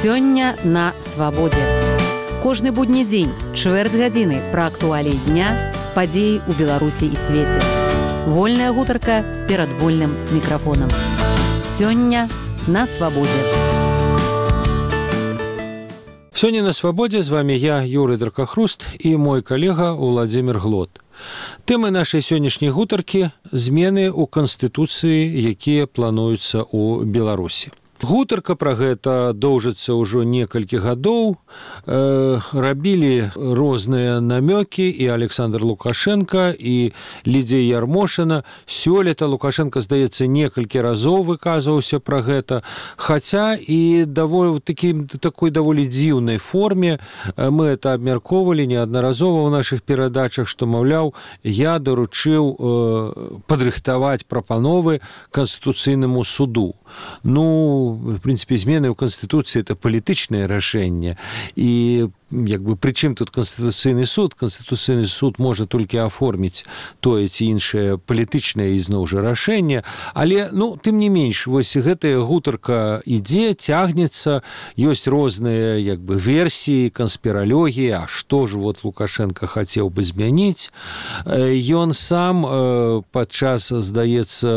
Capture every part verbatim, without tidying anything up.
Сёння на свабодзе. Кожны будні дзень, чвэрць гадзіны пра актуаліі дня, падзеі ў Беларусі і свеце. Вольная гутарка перад вольным мікрафонам. Сёння на свабодзе. Сёння на свабодзе з вами я, Юрый Дракахруст, і мой калега Уладзімір Глот. Тэмы нашай сённяшняй гутаркі – змены ў Канстытуцыі, якія плануюцца ў Беларусі. Гутарка пра гэта доўжыцца ўжо некалькі гадоў. Э, рабілі розныя намёкі і Александр Лукашенко, і Лідзія Ярмошына. Сёлета Лукашенко, здаецца, некалькі разоў выказваўся пра гэта. Хаця і даволі, такі, такой даволі дзіўнай форме мы это абмяркоўвалі неаднаразова ў нашых перадачах, што, маўляў, я даручыў э, падрыхтаваць прапановы Канстытуцыйнаму суду. Ну, в принципе, змены ў Канстытуцыі – это палітычнае рашэнне. І як бы, прычым тут Канстытуцыйны суд? Канстытуцыйны суд можа толькі аформіць тое ці іншае палітычнае ізноў жа рашэнне. Але, ну, тым не менш, вось гэтая гутарка ідзе, цягнецца, ёсць розныя, як бы, версіі, канспіралогіі, а што ж вот Лукашенко хацеў бы змяніць. Ён сам падчас, здаецца,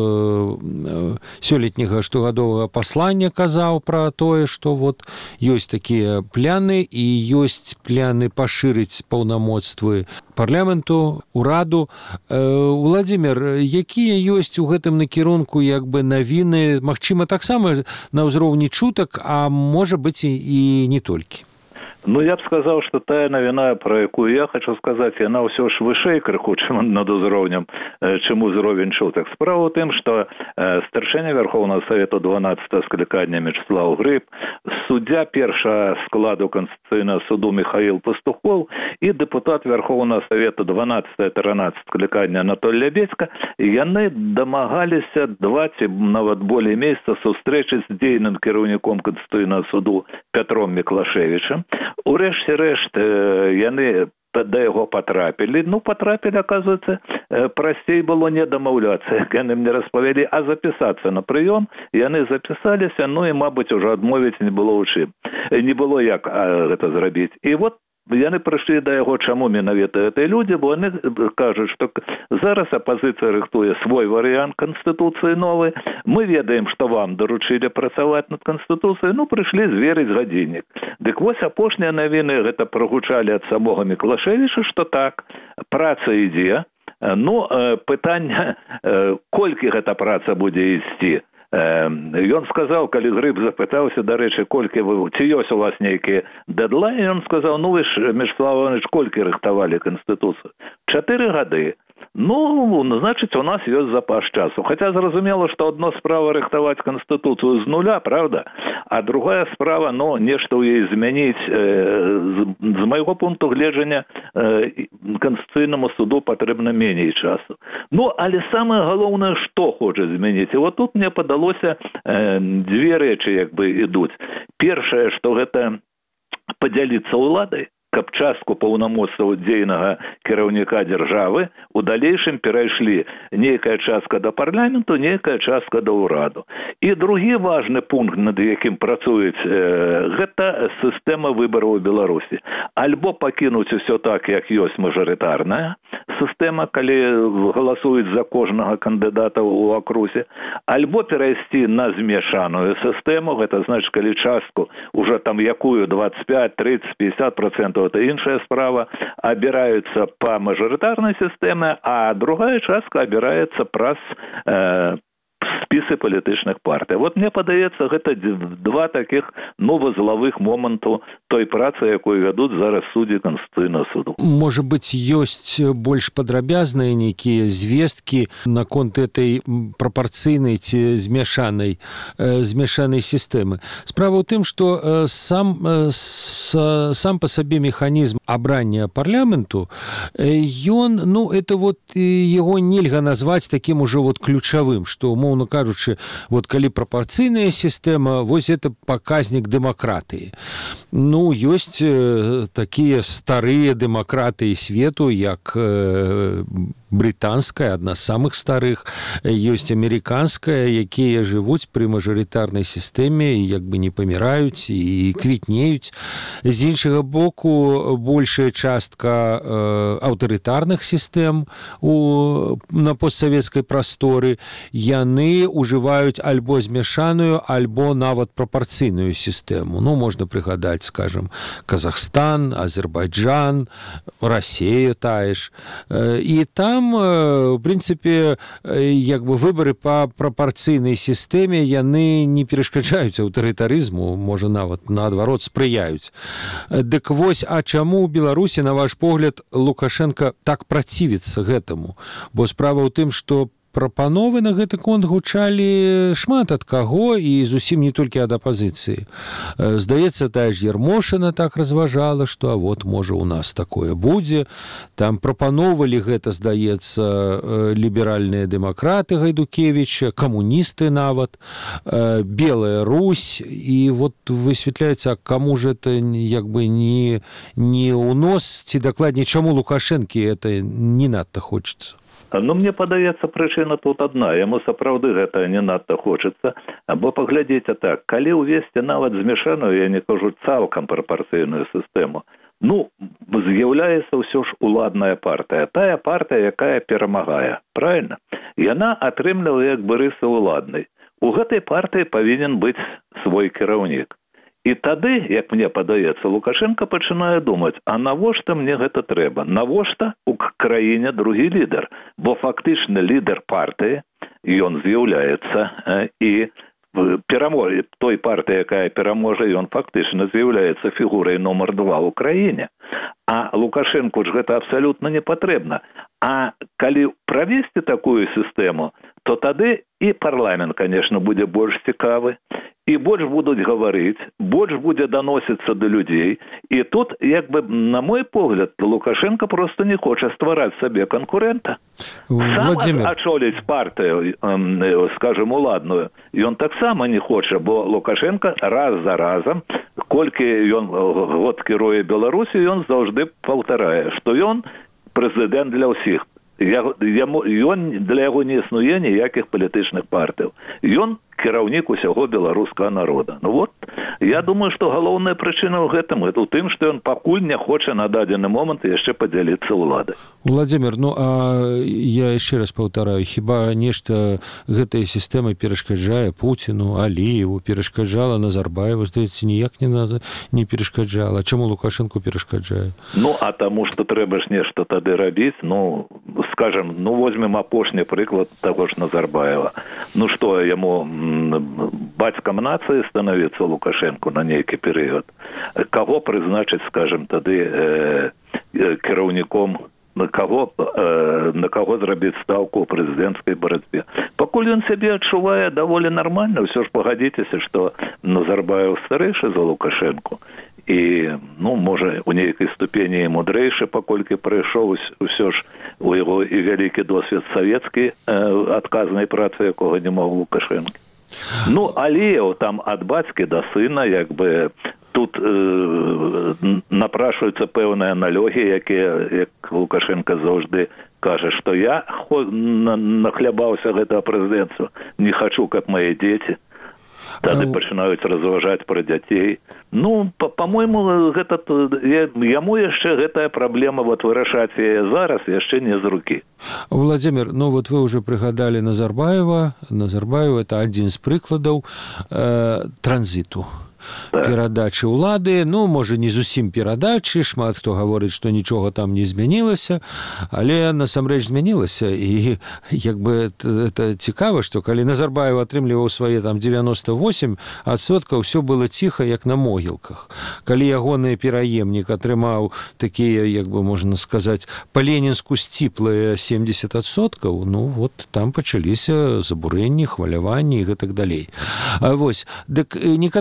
сёлетняга штогадовага паслання казаў пра тое, што вот ёсць такія пляны і ёсць пляны пашырыць паўнамоцтвы парламенту, ураду. Уладзімір, якія ёсць у гэтым накірунку як бы навіны, магчыма, таксама на ўзроўні чутак, а можа быць і не толькі? Ну, я б сказаў, што тая навіна, пра якую я хочу сказаць, яна ўсё ж вышэй крыху, чым над узроўнем, чым узровень чутак. Справа ў тым, што старшыня Вярхоўнага Савету дванаццатага склікання Мячеслаў Грыб, суддзя першага складу Канстытуцыйнага суду Михаил Пастухов і дэпутат Вярхоўнага Савету дванаццатага-трынаццатага склікання Анатоль Лябедзька, яны дамагаліся два ці нават болей месяца сустрэчы з дзейным кіраўніком Канстытуцыйнага суду Пятром Міклашевічам. Урэшце рэшт яны да яго патрапілі. Ну, патрапілі, аказваецца, прасцей было не дамаўляцца, як яны мне распавялі, а запісацца на прыём. Яны запісаліся, ну і, мабыць, ужо адмовіць не было ў чым. Не было як а, гэта зрабіць. І вот яны прыйшлі да яго, чаму менавіта гэтыя людзі, бо яны кажуць, што зараз апазіцыя рыхтуе свой варыянт Канстытуцыі новы. Мы ведаем, што вам даручылі працаваць над Канстытуцыяй, ну, прыйшлі зверыць гадзіннік. Дык вось апошнія навіны гэта прагучалі ад самога Міклашевіча, што так, праца ідзе. Ну, пытанне, колькі гэта праца будзе ісці. Ён сказаў, калі Грыб запытаўся, дарэчы, колькі вы, ці ёсць у вас нейкія дэдлайны, ён сказаў, ну вы ж, Мячеслав Іванович, колькі рыхтавалі Канстытуцыю? Чатыры гады. Ну, значыць, у нас ёсць запас часу. Хаця зразумела, што адно справа рыхтаваць Канстытуцыю з нуля, правда? А другая справа, ну, нешта ў ёй змяніць. З, з майго пункту гледжання Канстытуцыйнаму суду патрэбна меней часу. Ну, але самае галоўнае, што хоча змяніць. І вот тут мне падалося дзве рэчы, як бы, ідуць. Першае, што гэта падзяліцца ўладай, каб частку паўнамоцтваў дзейнага кіраўніка дзяржавы у далейшым перайшлі нейкая частка да парламенту, нейкая частка да ўраду. І другі важны пункт, над якім працуюць, э, гэта сістэма выбараў у Беларусі. Альбо пакінуць усё так, як ёсць мажарытарная сістэма, калі галасуюць за кожнага кандыдата ў акрузе, альбо перайсці на змешаную сістэму, гэта значыць, калі частку уже там якую двадцать пять, тридцать, пятьдесят процентов это іншая справа, абіраюцца па мажарытарнай сістэме, а другая частка абіраецца праз э, спісы палітычных партый. Вот мне падаецца, гэта два таких, ну, вузлавых моманту той працы, якую вядуць зараз суддзі Канстытуцыйнага суду. Можа быць, ёсць больш падрабязныя нейкія звесткі наконт этой прапарцыйнай ці змяшанай, змяшанай сістэмы. Справа ў тым, што сам, сам па сабе механізм абрання парламенту, ён, ну, это вот яго нельга назваць такім ужо вот ключавым, што, умоўна кажучы, вот калі прапарцыйная сістэма, вось это паказнік дэмакратыі. Ну, ёсць э, такія старыя дэмакратыі свету, як э, брытанская, адна з самых старых, ёсць амерыканская, якія жывуць пры мажарытарнай сістэме і як бы не паміраюць і квітнеюць. З іншага боку, большая частка э, аўтарытарных сістэм у, на постсавецкай прасторы, яны ўжываюць альбо змяшаную, альбо нават прапарцыйную сістэму. Ну, можна прыгадаць, скажем, Казахстан, Азербайджан, Расія тая ж. І там Там, в прынцыпе, як бы выбары па прапарцыйнай сістэме, яны не перашкаджаюць аўтарытарызму, можа, нават наадварот спрыяюць. Дык вось, а чаму ў Беларусі, на ваш погляд, Лукашенко так працівіцца гэтаму? Бо справа ў тым, што прапановы на гэты конт гучалі шмат ад каго і зусім не толькі ад апазіцыі. Здаецца, тая ж Ярмошына так разважала, што а вот, можа, у нас такое будзе. Там прапановалі гэта, здаецца, ліберальныя дэмакраты Гайдукевіча, камуністы нават, Белая Русь. І вот высвятляецца, каму ж это як бы не, не ў нос, ці дакладней, чаму Лукашэнкі это не надта хочацца? Ну, мне падаецца, прычына тут адна. Яму сапраўды гэта не надта хочацца. Бо паглядзіце так, калі ўвесці нават змяшаную, я не кажу цалкам прапарцыйную сістэму, ну, з'яўляецца ўсё ж уладная партыя. Тая партыя, якая перамагае. Правильно? Яна атрымлівае як бы рысы уладнай. У гэтай партыі павінен быць свой кіраўнік. І тады, як мне падаецца, Лукашенко пачынае думаць, а навошта мне гэта трэба? Навошта у краіне другі лідар? Бо фактычна лідар партыі, ён з'яўляецца і пераможа той партыі, якая пераможа, ён фактычна з'яўляецца фігурай нумар два ў краіне. А Лукашенку ж гэта абсалютна не патрэбна. А калі правесці такую сістэму, то тады і парламент, конечно, будзе больш цікавы, і больш будуць гаварыць, больш будзе даносіцца да людзей. І тут, як бы, на мой погляд, Лукашенко просто не хоча ствараць сабе канкурэнта. Сам ачоліць партыю, скажем, уладную, ён таксама не хоча, бо Лукашенко раз за разам, колькі ён год кіруе Беларусі, ён заўжды паўтарае, што ён прэзідэнт для ўсіх. Яму, ён, для яго не існуе ніякіх палітычных партыяў. Ён кіраўнік усяго беларускага народа. Ну вот, я думаю, што галоўная прычына ў гэтым, гэта ў тым, што ён пакуль не хоча на дадзены момант яшчэ падзяліцца ўладай. Владимир, ну а я яшчэ раз паўтараю, хіба нешта гэтая сістэма перашкаджае Пуціну, Аліеву, перашкаджала Назарбаеву, здаецца, ніяк не, не перашкаджала. Чаму Лукашенко перашкаджае? Ну, а таму, што трэба ж нешта тады рабіць, ну, скажем, ну, возьмем апошні прыклад таго ж Назарбаева. Ну, што, яму бацькам нацыі становіцца Лукашенко на нейкі перыяд. Каго прызначыць, скажем, тады э, кіраўніком, на каго, э, на каго зрабіць стаўку ў прэзідэнцкай барацьбе. Пакуль ён сябе адчувае даволі нармальна, ўсё ж пагадзіцеся, што Назарбаев старэйшы за Лукашенко. І, ну, можа, у нейкай ступені мудрэйшы, паколькі прыйшоў усё ж у яго і вялікі досвед савецкі э, адказнай працы, якога не мог Лукашенко. Ну, Аліеў там ад бацькі да сына, як бы, тут э, напрашваюцца пэўныя налёгі, якія, як Лукашенко заўжды кажа, што я нахлябаўся гэтага прэзідэнцтва, не хачу, каб мае дзеці. Тады пачынаюць разважаць пра дзяцей. Ну, па-мойму, гэта, яму яшчэ гэтая праблема вот вырашаць яе зараз яшчэ не з рукі. Владимир, ну вот вы уже прыгадалі Назарбаева. Назарбаева – это адзін з прыкладаў э, транзіту. Так. Перадачы ўлады, ну, можа, не зусім перадачы, шмат хто гаворыць, што нічога там не змянілася, але насамрэч змянілася, і як бы это цікава, што калі Назарбаев атрымліваў свае там девяносто восемь адсоткаў, ўсё было ціха, як на могілках. Калі ягоны пераемнік атрымаў такія, як бы можна сказаць, па-ленінску сціплыя семьдесят адсоткаў, ну, вот там пачаліся забурэнні, хваляванні і гэтак далей. А вось, дык некаторыя вы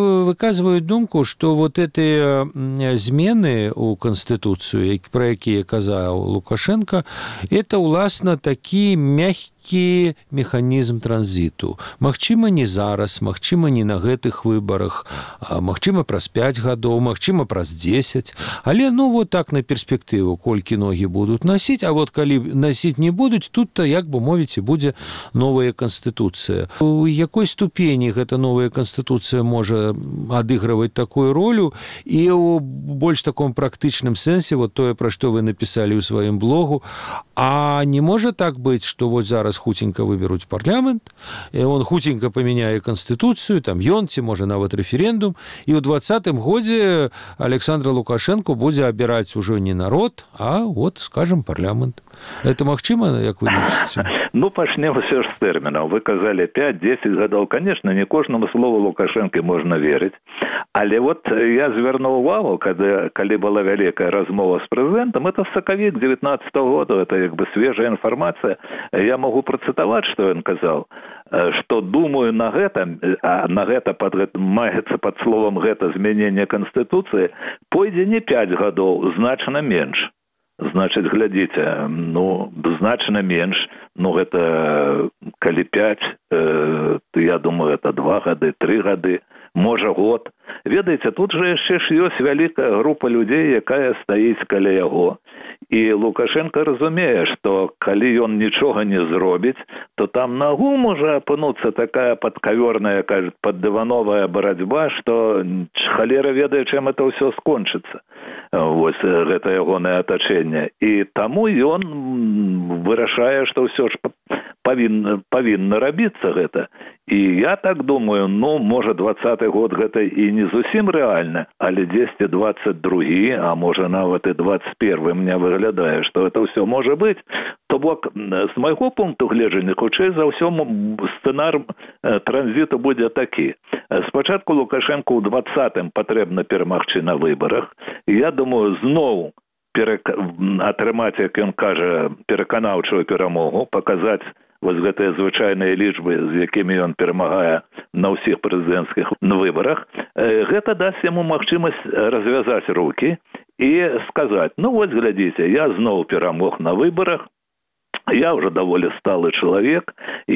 выказваюць думку, што вот эти змены ў Канстытуцыю, пра якія казаў Лукашенко, это, уласна, такі мягкі механізм транзіту. Магчыма, не зараз, магчыма, не на гэтых выбарах, магчыма, праз пяць гадоў, магчыма, праз дзесяць, але, ну, вот так на перспектыву, колькі ногі будуць насіць, а вот калі насіць не будуць, тут-то, як бы мовіць, будзе новая Канстытуцыя. У якой ступені гэта новая Канстытуцыя можа адыгрываць такую ролю, і ў больш таком практычным сэнсе, вот тое, пра што вы напісалі ў сваім блогу, а не можа так быць, што вот зараз хуценька выберуць парламент, і он хуценька памяняе Канстытуцыю, там ён, ці можа нават рэферэндум, і ў двадцатым годзе Александр Лукашенко будзе абіраць ужо не народ, а вот, скажем, парламент. Это магчыма, як вы лічыце? Ну, пачнем ўсё ж з тэрмінаў. Вы казалі пяць-дзесяць гадоў. Конечно, не кожнаму слову Лукашэнкі можна верыць. Але вот я звярнуў увагу, калі, калі была вялікая размова з прэзідэнтам, это сакавік девятнадцатого года, это як бы свежая інфармацыя. Я могу працытаваць, што ён казаў, што думаю на гэта, а на гэта пад, маецца пад словам гэта змяненне Канстытуцыі, пойдзе не пяць гадоў, значна менш. Значыць, глядзіце, ну, значна менш, ну, гэта калі пяць, э, то я думаю, это два гады, тры гады, можа год. Ведаеце, тут жа яшчэ ж ёсць вялікая група людзей, якая стаіць каля яго. І Лукашенко разумее, што калі ён нічога не зробіць, то там нагу можа апынуцца такая падкаверная, кажуць, паддывановая барацьба, што халера ведае, чым это ўсё скончыцца. Вось гэта ягонае атачэнне. І таму ён вырашае, што ўсё ж павінна, павінна рабіцца гэта. І я так думаю, ну, можа, двадцаты год гэта і не зусім рэальна, але дзесьці двадцать другі, а можа, нават і двадцать первы мне выглядае, што это ўсё можа быць. То бок, з майго пункту гледжання, хутчэй за ўсё сцэнар транзіту будзе такі. Спачатку Лукашенко ў двадцатым патрэбна перамагчы на выбарах. Я думаю, зноў перак... атрымаць, як ён кажа, пераканаўчую перамогу, паказаць вось гэтыя звычайныя лічбы, з якімі ён перамагае на ўсіх прэзідэнцкіх выбарах, гэта дасць яму магчымасць развязаць рукі і сказаць, ну вось глядзіце, я зноў перамог на выбарах, я уже даволі сталы чалавек,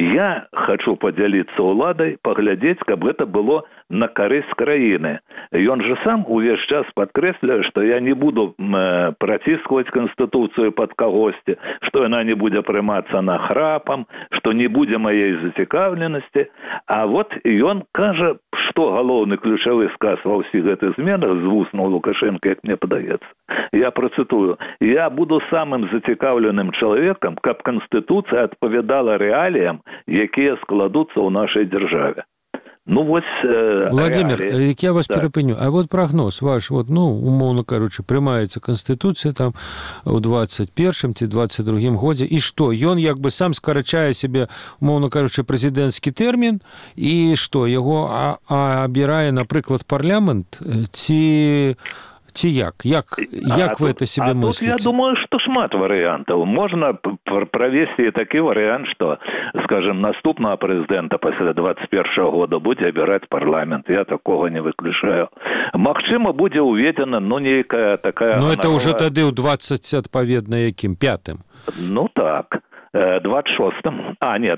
я хочу падзяліцца ўладай, паглядзець, каб гэта было на карысць краіны. Ён же сам увесь час падкрэсляе, што я не буду э, праціскваць Канстытуцыю пад кагосьці, што яна не будзе прымацца нахрапам, што не будзе маей зацікаўленасці. А вот ён кажа, што галоўны ключавы сказ ва ўсіх гэтых зменах з вуснаў Лукашенка, як мне падаецца. Я працытую, я буду самым зацікаўленым чалавекам, каб Конституция адпавядала рэаліям, якія складуцца ў нашай дзяржаве. Ну, вось, э, Владимир, реалии. Я вас да. перапыню. А вот прогноз ваш, вот, ну, умоўно кажучы, прымаецца Конституцыя там у двадцать першым ці двадцать другім годзе, і што? Ён як бы сам скарачае себе, умоўно кажучы, прэзідэнцкі тэрмін, і што, яго а, а, абірае, напрыклад, парламент, ці... Ці як? Як, як а вы тут, это себе а мыслите? Тут я думаю, што шмат варыянтаў. Можна правесці такі варыянт, што, скажем, наступнага прэзідэнта пасля двадцать першага года будзе абіраць парламент. Я такога не выключаю. Магчыма, будзе ўведзена, ну, нейкая такая... Ну, это ўжо тады ў двадцать, адпаведна, якім? Пятым? Ну, так. двадцать шостым. А, нет,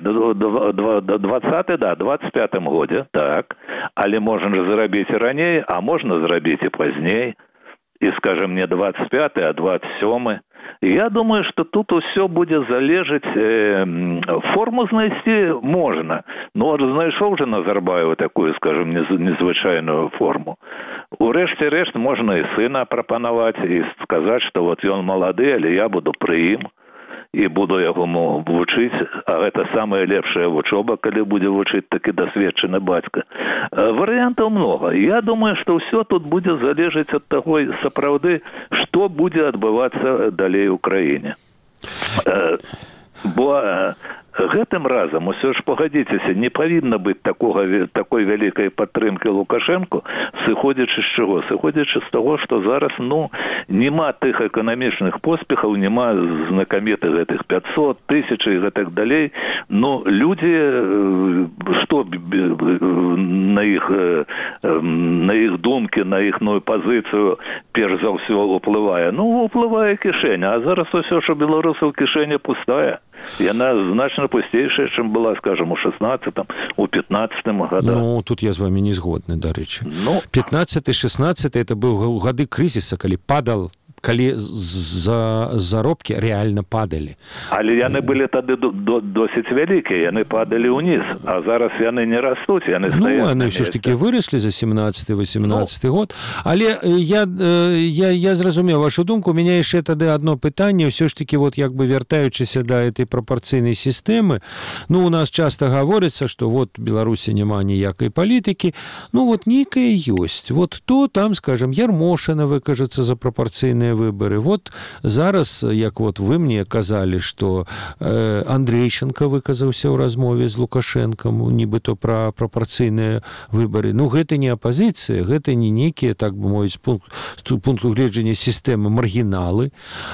двадцатый, да, двадцать пятым годзе, так. Але можна ж зрабіць і раней, а можна зрабіць і пазней. І, скажем, не двадцать пятый, а двадцать сёмы. Я думаю, что тут усё будзе залежаць, э, форму знайсці можна. Ну, вот знайшоў же Назарбаева такую, скажем, незвычайную форму. Урэшце рэшт можна і сына прапанаваць, і сказаць, што вот ён малады, але я буду пры ім. І буду яго вучыць, а гэта самая лепшая вучоба, калі будзе вучыць такі дасведчаны бацька. Варыянтаў многа. Я думаю, што ўсё тут будзе залежаць ад таго, сапраўды, што будзе адбывацца далей у краіне. Бо гэтым разам усё ж пагадзіцеся, не павінна быць такога такой вялікай падтрымкі Лукашэнку, сыходзячы з чаго? Сыходзячы з таго, што зараз ну няма тых эканамічных поспехаў, няма знакамітых гэтых пятьсот тысяч і гэтак далей. Ну людзі што на іх на іх думкі, на іхную пазіцыю перш за ўсё уплывае? Ну уплывае кішэня, а зараз усё, што беларусаў кішэня пустая. Яна значна пустейшая, чым была, скажем, у шестнадцатым, у пятнадцатым годах. Ну, тут я з вами не згодны, дарэчы. Ну, пятнадцаты шестнадцаты это быў гады крызіса, калі падал калі за заробкі рэальна падалі. Але яны былі тады досыць вялікія, яны падалі ўніз, а зараз яны не растуць, яны стаяць. Ну, яны ўсё ж такі выраслі за семнадцаты восемнадцаты ну. год. Але я, я, я зразумеў вашу думку, у мяне яшчэ тады адно пытанне, ўсё ж такі вот як бы вяртаючыся да этой прапорцыйнай сістэмы. Ну, у нас часта гаворыцца, што вот Беларусі няма ніякай палітыкі, ну вот нейкая ёсць. Вот то там, скажем, Ярмошына выкажацца за прапорцыйныя выборы. Вот зараз, як вот вы мне казалі, што э, Андрейченко выказаўся ў размове з Лукашэнкам, нібыто пра прапорцыйныя выборы. Ну, гэта не апазіцыя, гэта не нейкія, так бы мовіць, пункт, з пункту гледжання сістэмы маргіналы.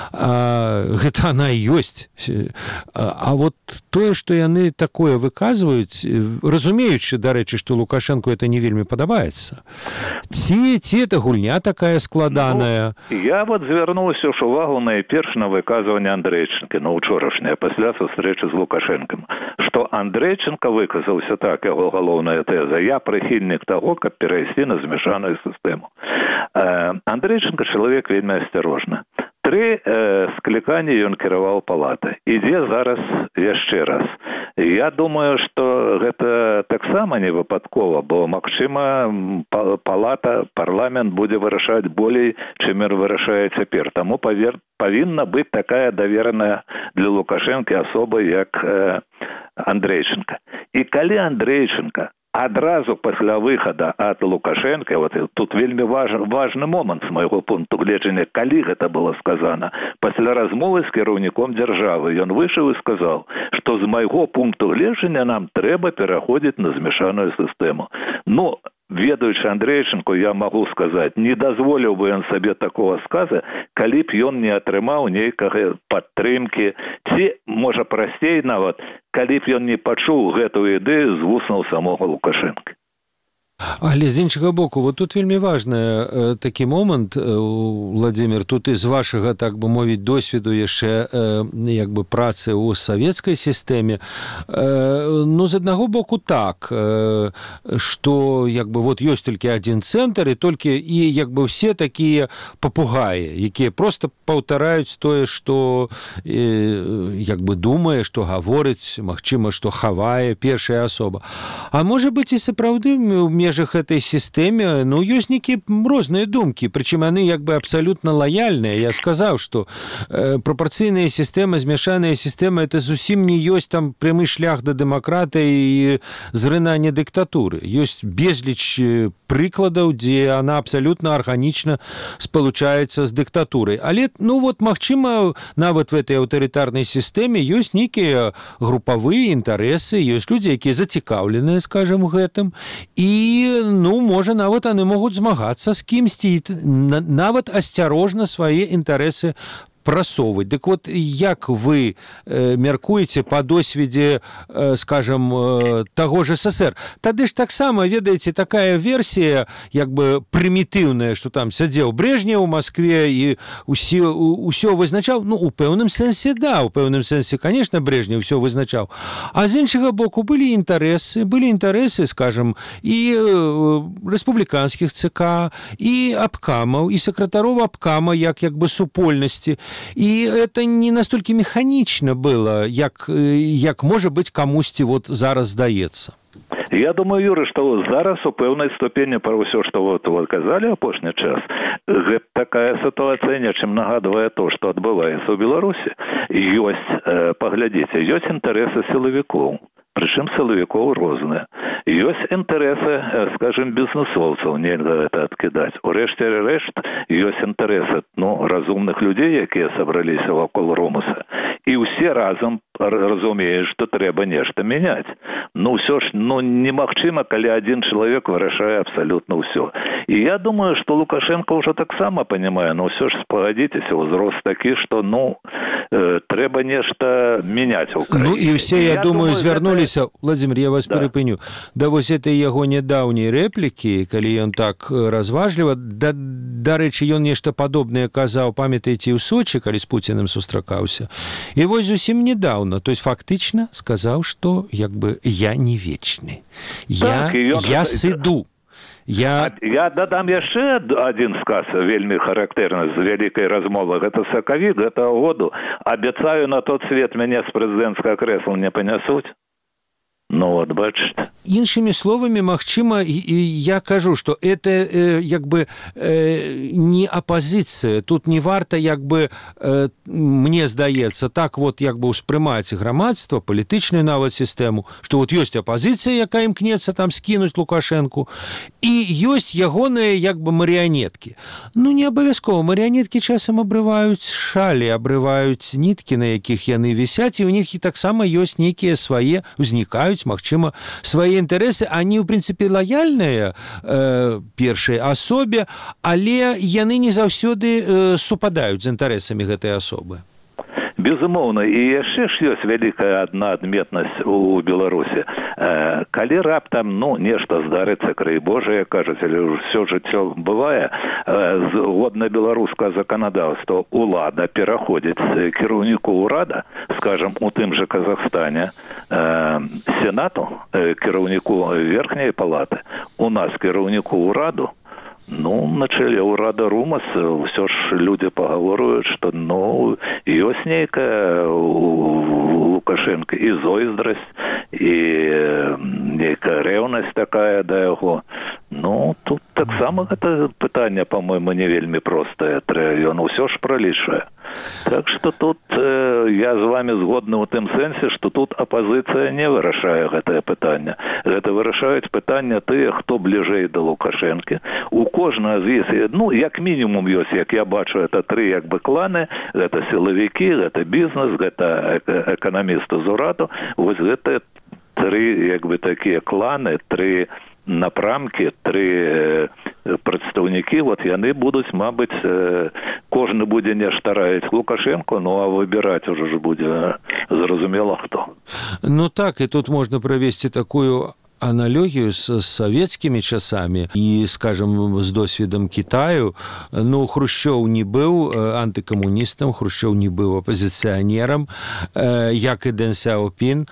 А, гэта она і ёсць. А, а вот тое, што яны такое выказваюць, разумеючы, дарэчы, што Лукашэнку это не вельмі падабаецца. Ці, ці это гульня такая складаная? Ну, я вот звярнуўся ж увагу найперш на выказванне Андрейченка, на ўчорашняе, пасля сустрэчы з Лукашэнкам, што Андрейченка выказаўся так, яго галоўная тэза: я прыхільнік таго, каб перайсці на змяшаную сістэму. Э, Андрейченка чалавек вельмі асцярожны. Тры э, скліканні ён кіраваў палаты. Ідзе зараз яшчэ раз. Я думаю, што гэта таксама не выпадкова, бо, магчыма, палата, парламент будзе вырашаць болей, чым вырашае цяпер. Таму павер... павінна быць такая давераная для Лукашэнкі асоба, як э, Андрейченка. І калі Андрейченка адразу пасля выхада ад Лукашэнка, вот тут вельмі важны, важны момант з майго пункту гледжання, калі гэта было сказана. Пасля размовы з кіраўніком дзяржавы ён выйшаў і сказаў, што з майго пункту гледжання нам трэба пераходзіць на змяшаную сістэму. Ну, ведаючы Андрейченко, я магу сказаць, не дазволіў бы ён сабе такого сказа, калі б ён не атрымаў нейкага падтрымкі, ці, можа, прасцей нават, калі б ён не пачуў гэтую ідэю з вуснаў самога Лукашэнка. Але з іншага боку, вот тут вельмі важны э, такі момант, э, Владзімір, тут і з вашага, так бы мовіць, досведу яшчэ э, як бы працы ў савецкай сістэме. Э, ну, з аднаго боку так, э, што як бы вот ёсць толькі адзін цэнтр, і толькі і як бы ўсе такія папугаі, якія проста паўтараюць тое, што э, як бы думае, што гаворыць, магчыма, што хавае першая асоба. А можа быць і сапраўды ў межах этой сістэме, ну, ёсць нейкія розныя думкі, прычым яны як бы абсалютна лаяльныя. Я сказаў, што э, прапорцыйная сістэма, змяшаная сістэма, это зусім не ёсць там прямы шлях да дэмакратыі і зрынання дыктатуры. Ёсць безліч прыкладаў, дзе она абсалютна арганічна спалучаецца з дыктатурай. Але, ну, вот, магчыма, нават в этой аўтарытарнай сістэме ёсць нейкія групавыя інтарэсы, ёсць людзі, якія зацікаўленыя, скажам, гэтым, і ну, можа, нават яны могуць змагацца з кімсьці, нават асцярожна свае інтарэсы прасоўваць. Дык вот як вы э, мяркуеце па досведзе, э, скажам, э, таго ж СССР? Тады ж таксама, ведаеце, такая версія, як бы прымітыўная, што там сядзеў Брежнев у Маскве і ўсё, ўсё вызначаў. Ну, у пэўным сэнсе, да, у пэўным сэнсе, конечно, Брежнев ўсё вызначаў. А з іншага боку былі інтарэсы, былі інтарэсы, скажам, і э, рэспубліканскіх ЦК, і абкамаў, і сакратароў абкама, як як бы супольнасці. І это не настолькі механічна было, як, як можа быць камусьці вот зараз здаецца. Я думаю, Юры, што зараз у пэўнай ступені пра ўсё, што вот, вот казалі апошні час, гэта такая сітуацыя нечым нагадвае то, што адбываецца ў Беларусі. Ёсць, э, паглядзіце, ёсць інтарэсы сілавікоў. Прычым сілавікоў розныя. Ёсць інтарэсы, скажем, бізнесоўцаў, нельга гэта адкідаць. Урэшце рэшт, ёсць інтарэсы, ну, разумных людзей, якія сабраліся вакол Ромуса. І ўсе разам разумеюць, што трэба нешта мяняць. Ну ўсё ж, ну немагчыма, калі адзін чалавек вырашае абсалютна ўсё. І я думаю, што Лукашенко ўжо таксама панимае, ну ўсё ж спагадзіцеся, ўзрост такі, што ну э, трэба нешта мяняць у краіне. Ну і все, я, я думаю, звярнуліся, гэта... Владимир, я вас да. перепыню, да вось этой яго нядаўняй рэплікі, калі ён так разважліва, да, дарэчы, ён нешта падобнае казаў, памятаеце, ў Сочы, калі з Пуціным сустракаўся. І вось зусім недавно, то есть фактычна сказаў, што як бы я не вечны. Я, так, я сыду. Я... я дадам яшчэ адзін сказ вельмі характэрны з вялікай размовы. Гэта сакавік гэтага году. Абяцаю, на тот свет мяне з прэзідэнцкага крэсла не панясуць. Ну вот, бачите. Іншымі словамі, магчыма, я кажу, што это э, як бы э, не апазіцыя. Тут не варта, як бы, э, мне здаецца, так вот як бы ўспрымаць грамадства, палітычную нават сістэму, што вот ёсць апазіцыя, якая імкнецца там скінуць Лукашэнку, і ёсць ягоныя як бы марыянеткі. Ну, не абавязкова. Марыянеткі часам абрываюць шалі, абрываюць ніткі, на якіх яны вісяць, і ў них і таксама ёсць нейкія свае, узнікаюць, магчыма, свае інтарэсы, они, ў прынцыпе, лаяльныя э, першай асобе, але яны не заўсёды э, супадаюць з інтарэсамі гэтай асобы. Безумоўна, і яшчэ ж ёсць вялікая адна адметнасць у Беларусі. Э, калі раптам, ну, нешта здарыцца, край Божа, як кажуць, але ўсё жыццё бывае, э, згодна беларускага заканадаўства улада пераходзіць з кіраўніку ўрада, скажам, у тым жа Казахстане, э, сенату, э, кіраўніку верхняй палаты, у нас кіраўніку ўраду. Ну, на чэле ўрада Румас ўсё ж людзі пагаворваюць, што ну, ёсць нейкая у Лукашенка і зойздрасць, і нейкая рэўнасць такая да яго. Ну, тут таксама гэта пытанне, па-мойму, не вельмі простае. Ён ўсё ж пралічвае. Так што тут э, я з вами згодны ў тым сэнсе, што тут апазіцыя не вырашае гэтае пытанне. Гэта вырашаюць пытанне тыя, хто бліжэй да Лукашэнкі. У кожнага з іх, ну, як мінімум ёсць, як я бачу, это тры як бы кланы, гэта сілавікі, гэта бізнес, гэта эканамісты з ураду. Вось гэта тры як бы такія кланы, тры напрамкі, тры прадстаўнікі, вот яны будуць, мабыць, кожны будзе нешта раіць Лукашенко, ну а выбіраць уже ж будзе зразумела хто. Ну так, і тут можна правесці такую аналогію з савецкімі часамі і, скажем, з досведам Китаю. Ну, Хрушчоў не быў антыкамуністам, Хрушчоў не быў апазіцыянерам, як і Дэн Сяопін,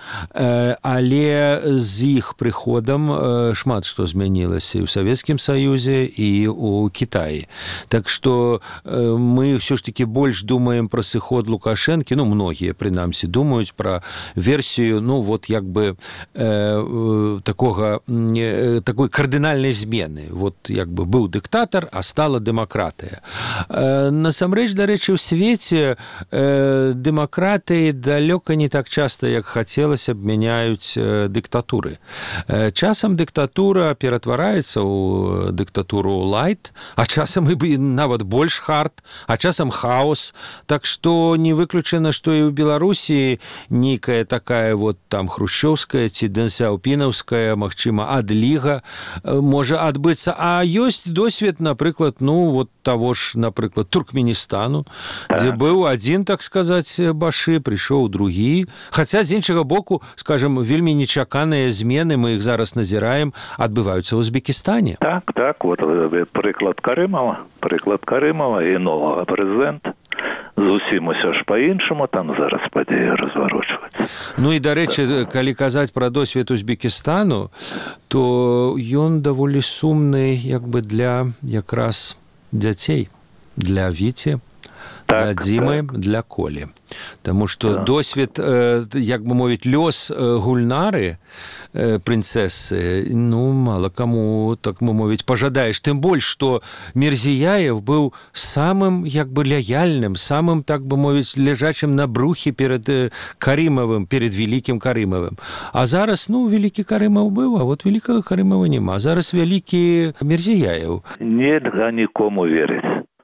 але з іх прыходам шмат што змянілася і ў Савецкім Саюзе, і ў Кітаі. Так што мы ўсё ж такі больш думаем пра сыход Лукашэнкі, ну, многія, прынамсі, думаюць пра версію, ну, вот, як бы, так такога, такой кардынальнай змены. Вот як бы быў дыктатар, а стала дэмакратыя. Насамрэч, дарэчы, у свеце дэмакратыі далёка не так часта, як хацелася б, мяняюць дыктатуры. Часам дыктатура ператвараецца ў дыктатуру лайт, а часам і нават больш хард, а часам хаос. Так што не выключана, што і ў Беларусі нейкая такая вот там хрушчоўская ці дэнсяопінаўская, магчыма, адліга можа адбыцца. А ёсць досвед, напрыклад, ну, вот таго ж, напрыклад, Туркменістану, дзе быў адзін, так сказаць, башы, прыйшоў другі. Хаця, з іншага боку, скажем, вельмі нечаканыя змены, мы іх зараз назіраем, адбываюцца ў Узбекістане. Так, так, вот прыклад Карымова, прыклад Карымова і новага прэзідэнта. Зусім усё ж па-іншаму там зараз падзеі разварочваюцца. Ну і, дарэчы, калі казаць пра досвед Узбекістану, то ён даволі сумны як бы для якраз дзяцей, для Віці, для Дзімы, для Колі. Таму што досвед, як бы мовіць, лёс Гульнары, прынцэсы, ну, мала каму, так бы мовіць, пажадаеш. Тым больш, што Мірзіяев быў самым, як бы, лаяльным, самым, так бы мовіць, ляжачым на брухе перад Карымавым, перад вялікім Карымавым. А зараз, ну, вялікі Карымаў быў, а вот вялікага Карымава няма. Зараз вялікі Мірзіяев. Нельга нікому верыць.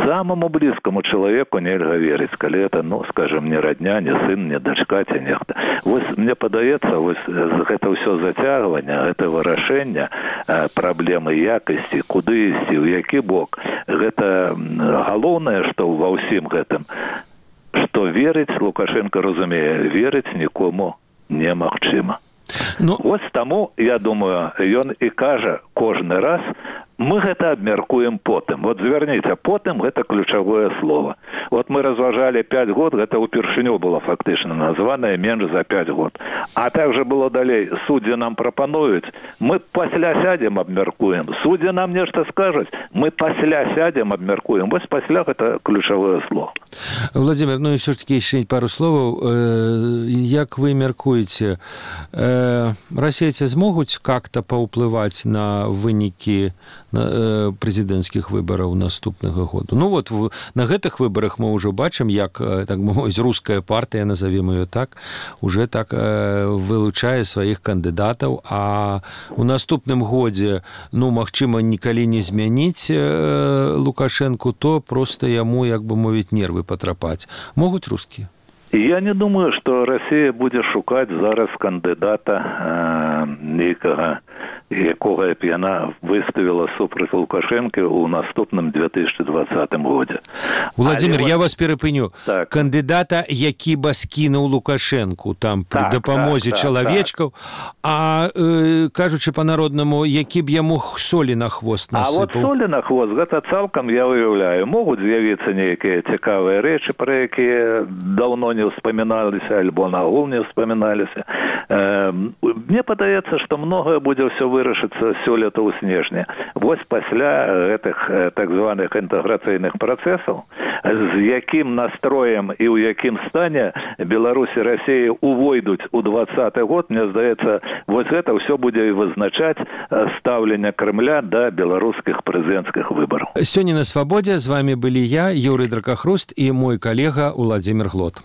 самому близкому человеку нельга верить, коли это, ну, скажем, не родня, не сын, не дочка, ці нехта. Вось мне падаецца, вось гэта ўсё зацягванне, гэта вырашэнне праблемы якасці, куды ісці, у які бок. Гэта галоўнае, што ва ўсім гэтым, што верыць, Лукашенко разумее, верыць нікому немагчыма. Ну... Вось таму, я думаю, ён і кажа кожны раз, мы гэта абмяркуем потым. Вот звярніце, потым гэта ключавое слово. Вот мы разважалі пяць год, гэта ўпершыню было фактычна названае менш за пяць год. А также было далей, суддзі нам прапануюць, мы пасля сядзем абмяркуем. Суддзі нам нешта скажуць, мы пасля сядзем абмяркуем. Вось пасля гэта ключавое слово. Владимир, ну и все-таки еще пару слов. Як вы мяркуеце, расейцы змогуць как-то паўплываць на вынікі прэзідэнцкіх выбараў наступнага году? Ну вот на гэтых выбарах мы ўжо бачым, як, так мовіць, руская партыя, назовем ее так, уже так вылучае сваіх кандыдатаў, а у наступным годзе, ну, магчыма, нікалі не змяніць Лукашенку, то просто яму, як бы мовіць, нервы патрапаць. Могуць рускія? Я не думаю, што Расія будзе шукаць зараз кандыдата э, нейкага, якога б яна выставіла супраць Лукашэнкі ў наступным две тысячи двадцатым годзе. Владимир, Але... я вас перапыню. Так. Кандыдата, які бы скінуў Лукашэнку там пры так, дапамозе так, чалавечкаў, так, так. а э, кажучы па-народнаму, які б яму солі на хвост насыпаў. А вот солі на хвост, гэта цалкам я уяўляю. Могуць з'явіцца нейкія цікавыя рэчы, пра якія даўно не ўспаміналіся, альбо нагул не ўспаміналіся. Э, мне падаецца, што многае будзе ўсё вырашыцца сёлета ў снежні. Вось пасля гэтых так званых інтэграцыйных працэсаў, з якім настроем і ў якім стане Беларусь і Расія увойдуць у двадцаты год, мне здаецца, вось гэта ўсё будзе і вызначаць стаўленне Крымля да беларускіх прэзідэнцкіх выбараў. Сёння на Свабодзе з вами былі я, Юрый Дракахруст, і мой калега Владимир Глот.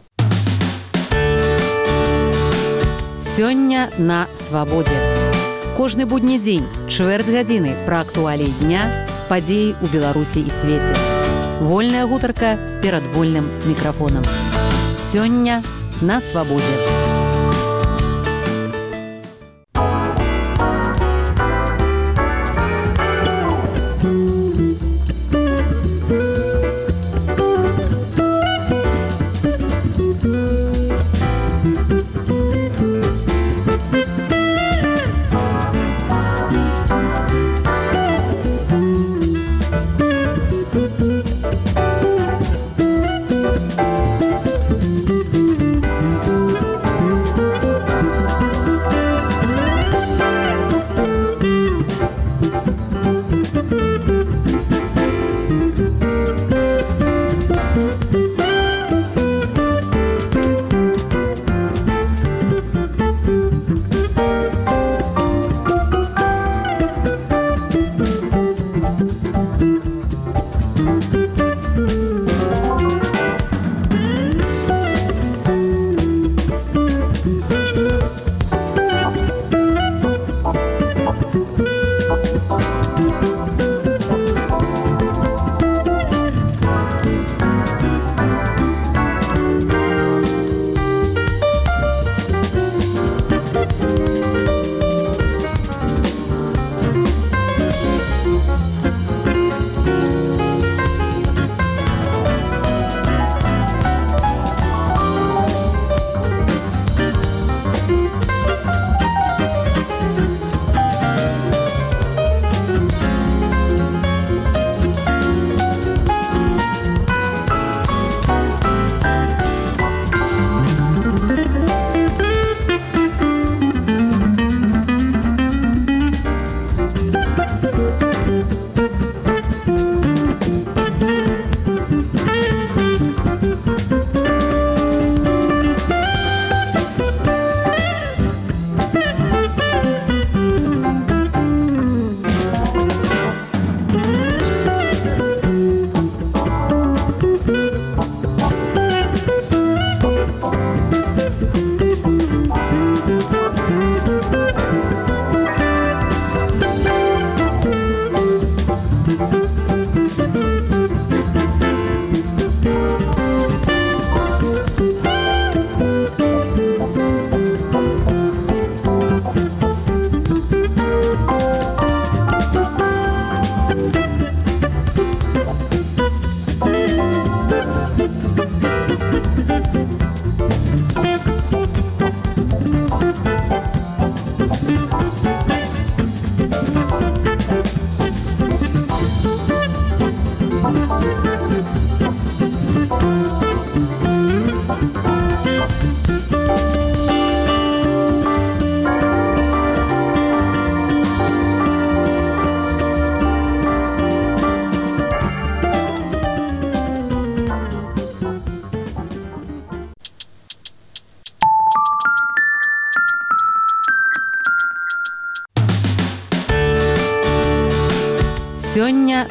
Сёння на Свабодзе. Кожны будні дзень, чвэрць гадзіны пра актуаліі дня, падзеі ў Беларусі і свеце. Вольная гутарка перад вольным мікрафонам. Сёння на Свабодзе.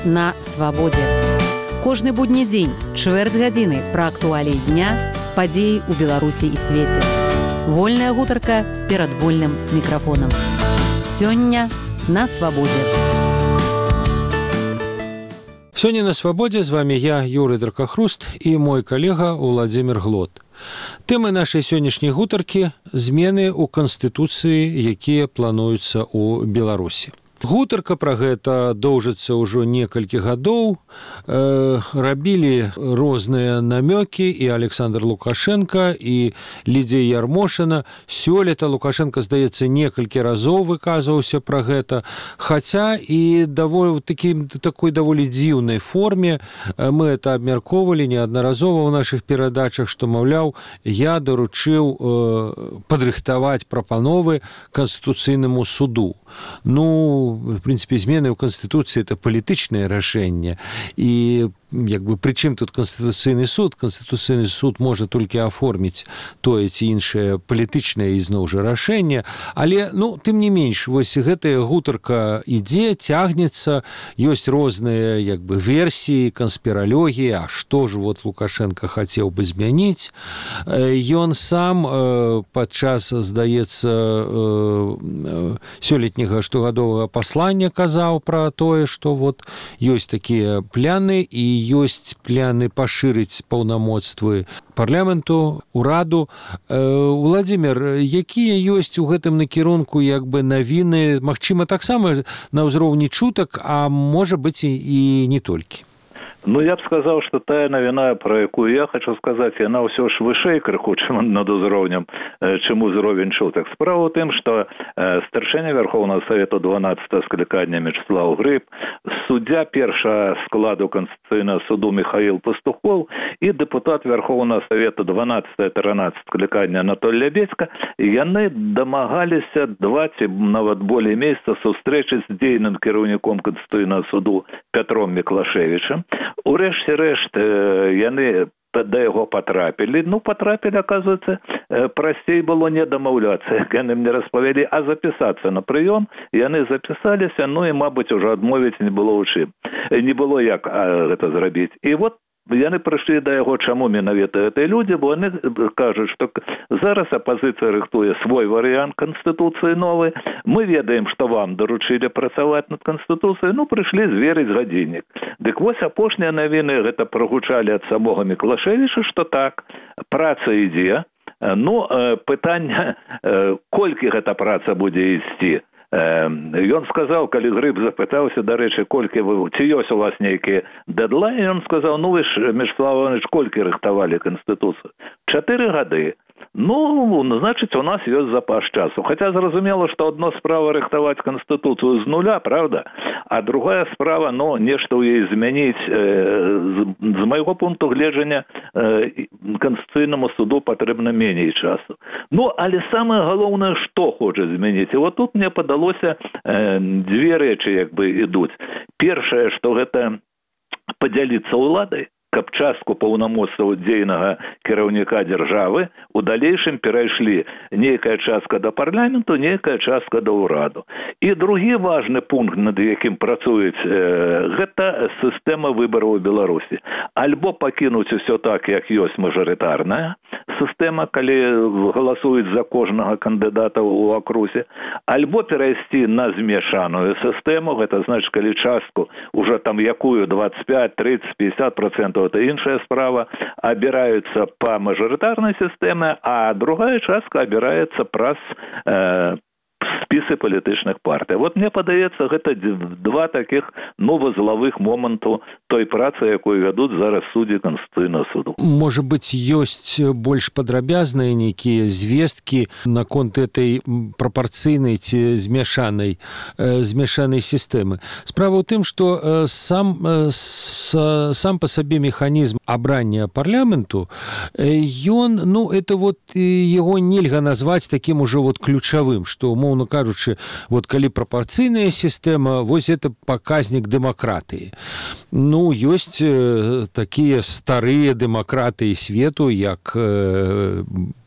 на свабодзе. Кожны будні дзень, чвэрць гадзіны пра актуаліі дня, падзеі ў Беларусі і свеце. Вольная гутарка перад вольным мікрафонам. Сёння на свабодзе. Сёння на свабодзе з вами я, Юрый Дракахруст, і мой калега Уладзімір Глот. Тэмы нашай сённяшняй гутаркі – змены ў Канстытуцыі, якія плануюцца ў Беларусі. Гутарка пра гэта доўжыцца ўжо некалькі гадоў. Э, рабілі розныя намёкі і Александр Лукашенко, і Лідзія Ярмошына. Сёлета Лукашенко, здаецца, некалькі разоў выказваўся пра гэта. Хаця і даволі, такі, такой даволі дзіўнай форме мы это абмяркоўвалі неаднаразова ў нашых перадачах, што, маўляў, я даручыў э, падрыхтаваць прапановы Канстытуцыйнаму суду. Ну, в принципе, змены ў Канстытуцыі – это палітычнае рашэнне. І як бы, пры чым тут Канстытуцыйны суд? Канстытуцыйны суд можа толькі аформіць тое ці іншае палітычнае ізноў жа рашэнне. Але, ну, тым не менш, вось гэтая гутарка ідзе, цягнецца, ёсць розныя, як бы, версіі, канспіралогіі, а што ж вот Лукашенко хацеў бы змяніць. Ён сам падчас, здаецца, сёлетняга штогадовага паслання казаў пра тое, што вот ёсць такія пляны і ёсць пляны пашырыць паўнамоцтвы парламенту, ураду. Уладзімір, якія ёсць у гэтым накірунку як бы навіны, магчыма, таксама на ўзроўні чутак, а можа быць і не толькі? Ну, я б сказаў, што тая навіна, пра якую я хочу сказаць, яна ўсё ж вышэй крыху, чым над узроўнем, чым узровень чутак. Справа ў тым, што старшыня Вярхоўнага Савету дванаццатага склікання Мячеслаў Грыб, суддзя першага складу Канстытуцыйнага суду Михаил Пастухов і дэпутат Вярхоўнага Савету дванаццатага-трынаццатага склікання Анатоль Лябедзька, яны дамагаліся два ці нават болей месяца сустрэчы з дзейным кіраўніком Канстытуцыйнага суду Пятром Міклашевічам. Урэшце рэшт яны да яго патрапілі. Ну, патрапілі, аказваецца, прасцей было не дамаўляцца, як яны мне распавялі, а запісацца на прыём. Яны запісаліся, ну і, мабыць, ужо адмовіць не было ў чым. Не было як а, гэта зрабіць. І вот яны прыйшлі да яго, чаму менавіта гэтыя людзі, бо яны кажуць, што зараз апазіцыя рыхтуе свой варыянт Канстытуцыі новы. Мы ведаем, што вам даручылі працаваць над Канстытуцыяй, ну, прыйшлі зверыць гадзіннік. Дык вось апошнія навіны гэта прагучалі ад самога Міклашевіча, што так, праца ідзе. Ну, пытанне, колькі гэта праца будзе ісці. Ён сказаў, калі Грыб запытаўся, дарэчы, колькі вы, ці ёсць у вас нейкія дэдлайны, ён сказаў, ну вы ж, Мячеслав Іванович, колькі рыхтавалі Канстытуцыю? Чатыры гады. Ну, значыць, у нас ёсць запас часу. Хаця зразумела, што адно справа рыхтаваць Канстытуцыю з нуля, правда? А другая справа, ну, нешта ў яе змяніць. З, з майго пункту гледжання Канстытуцыйнаму суду патрэбна меней часу. Ну, але самае галоўнае, што хоча змяніць. І вот тут мне падалося дзве рэчы, як бы, ідуць. Першае, што гэта падзяліцца ўладай, каб частку паўнамоцтваў дзейнага кіраўніка дзяржавы у далейшым перайшлі нейкая частка да парламенту, нейкая частка да ўраду. І другі важны пункт, над якім працуюць, э, гэта сістэма выбараў у Беларусі. Альбо пакінуць усё так, як ёсць мажарытарная сістэма, калі галасуюць за кожнага кандыдата ў акрузе, альбо перайсці на змешаную сістэму, гэта значыць, калі частку уже там якую двадцать пять, тридцать, пятьдесят процентов это іншая справа, абіраюцца па мажарытарнай сістэме, а другая частка абіраецца праз э, спісы палітычных партый. Вот мне падаецца, гэта два таких новазлавых моманту той працы, якую вядуць зараз суддзі Канстытуцыйнага суду. Можа быць, ёсць больш падрабязныя нейкія звесткі наконт этой прапарцыйнай ці змяшанай, э, змяшанай сістэмы. Справа ў тым, што э, сам, э, с, сам па сабе механізм абрання парламенту, э, ён, ну, это вот яго нельга назваць такім ужо вот ключавым, што, умоўна кажучы, вот калі прапарцыйная сістэма, вось это паказнік дэмакратыі. Ну, ёсць э, такія старыя дэмакратыі свету, як э,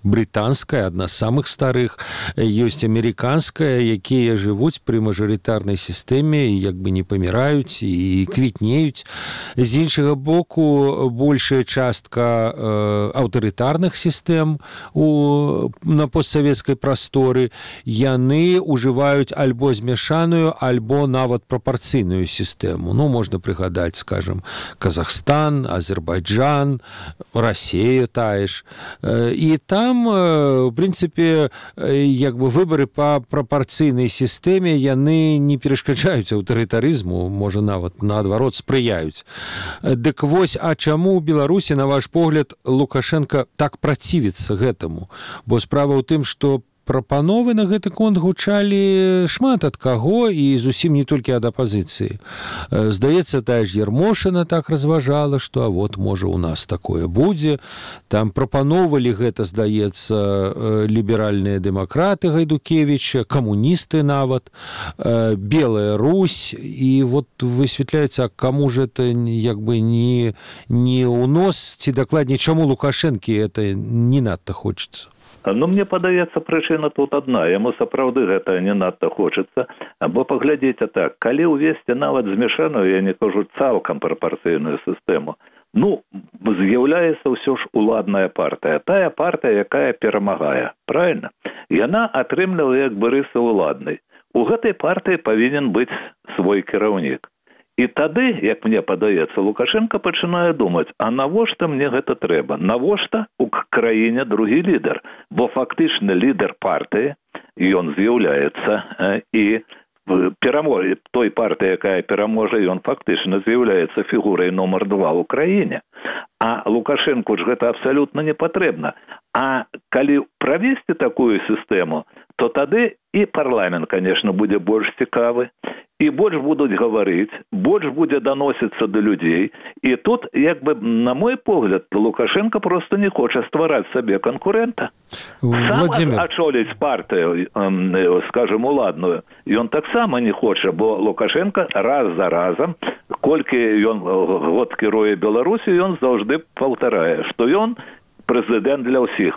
брытанская, адна з самых старых, ёсць амерыканская, якія жывуць пры мажарытарнай сістэме і як бы не паміраюць і квітнеюць. З іншага боку, большая частка э, аўтарытарных сістэм у, на постсавецкай прасторы, яны ўжываюць альбо змяшаную, альбо нават прапарцыйную сістэму. Ну, можна прыгадаць, скажем, Казахстан, Азербайджан, Расія тая ж. І там, в прынцыпе, як бы выбары па прапарцыйнай сістэме, яны не перашкаджаюць аўтарытарызму, можа, нават наадварот спрыяюць. Дык вось, а чаму ў Беларусі, на ваш погляд, Лукашенко так працівіцца гэтаму? Бо справа ў тым, што прапановы на гэты конт гучалі шмат ад каго і зусім не толькі ад апазіцыі. Здаецца, тая ж Ярмошына так разважала, што а вот, можа, у нас такое будзе. Там прапановвалі гэта, здаецца, ліберальныя дэмакраты Гайдукевіча, камуністы нават, Белая Русь, і вот высвятляецца, каму ж это як бы не, не ў нос, ці дакладней, чаму Лукашэнкі это не надта хочацца? Ну, мне падаецца, прычына тут адна. Яму сапраўды гэта не надта хочацца. Бо паглядзіце так, калі ўвесці нават змяшаную, я не кажу цалкам прапарцыйную сістэму, ну, з'яўляецца ўсё ж уладная партыя. Тая партыя, якая перамагае. Правильно? Яна атрымлівае як бы рысы уладнай. У гэтай партыі павінен быць свой кіраўнік. І тады, як мне падаецца, Лукашенко пачынае думаць, а навошта мне гэта трэба? Навошта у краіне другі лідар? Бо фактычна лідар партыі, ён з'яўляецца і пераможа той партыі, якая пераможа, ён фактычна з'яўляецца фігурай нумар два ў краіне. А Лукашенку ж гэта абсалютна не патрэбна. А калі правесці такую сістэму, то тады і парламент, конечно, будзе больш цікавы, і больш будуць гаварыць, больш будзе даносіцца да людзей. І тут, як бы, на мой погляд, Лукашенко просто не хоча ствараць сабе канкурэнта. Владимир... Сам ачоліць партыю, скажем, уладную, ён таксама не хоча, бо Лукашенко раз за разам, колькі ён год кіруе Беларусі, ён заўжды паўтарае, што ён прэзідэнт для ўсіх.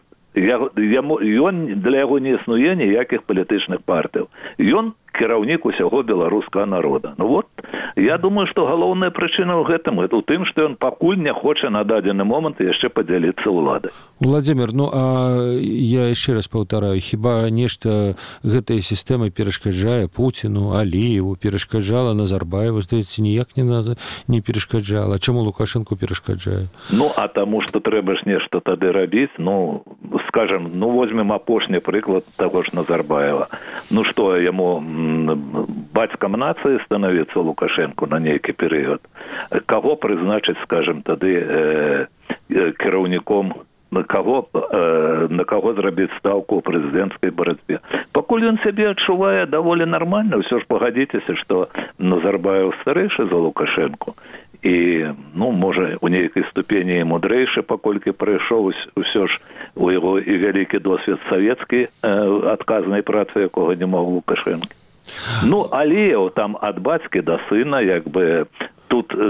Ён для яго не існуе ніякіх палітычных партыяў. Ён кіраўнік усяго беларускага народа. Ну вот, я думаю, што галоўная прычына ў гэтым, гэта ў тым, што ён пакуль не хоча на дадзены момант яшчэ падзяліцца ўладай. Владимир, ну а я яшчэ раз паўтараю, хіба нешта гэтай сістэмай перашкаджае Пуціну, Аліеву, перашкаджала Назарбаеву, здаецца, ніяк не, не перашкаджала. Чаму Лукашенко перашкаджае? Ну, а таму, што трэба ж нешта тады рабіць, ну, скажем, ну, возьмем апошні прыклад таго ж Назарбаева. Ну, што, яму бацькам нацыі становіцца Лукашенко на нейкі перыяд. Каго прызначыць, скажем, тады э, кіраўніком, на каго, э, на каго зрабіць стаўку ў прэзідэнцкай барацьбе. Пакуль ён сябе адчувае даволі нармальна, ўсё ж пагадзіцеся, што Назарбаев старэйшы за Лукашенко. І, ну, можа, у нейкай ступені і мудрэйшы, паколькі прыйшоў усё ж у яго і вялікі досвед савецкай э, адказнай працы, якога не мог Лукашенко. Ну, Аліеў там ад бацькі да сына, як бы, тут э,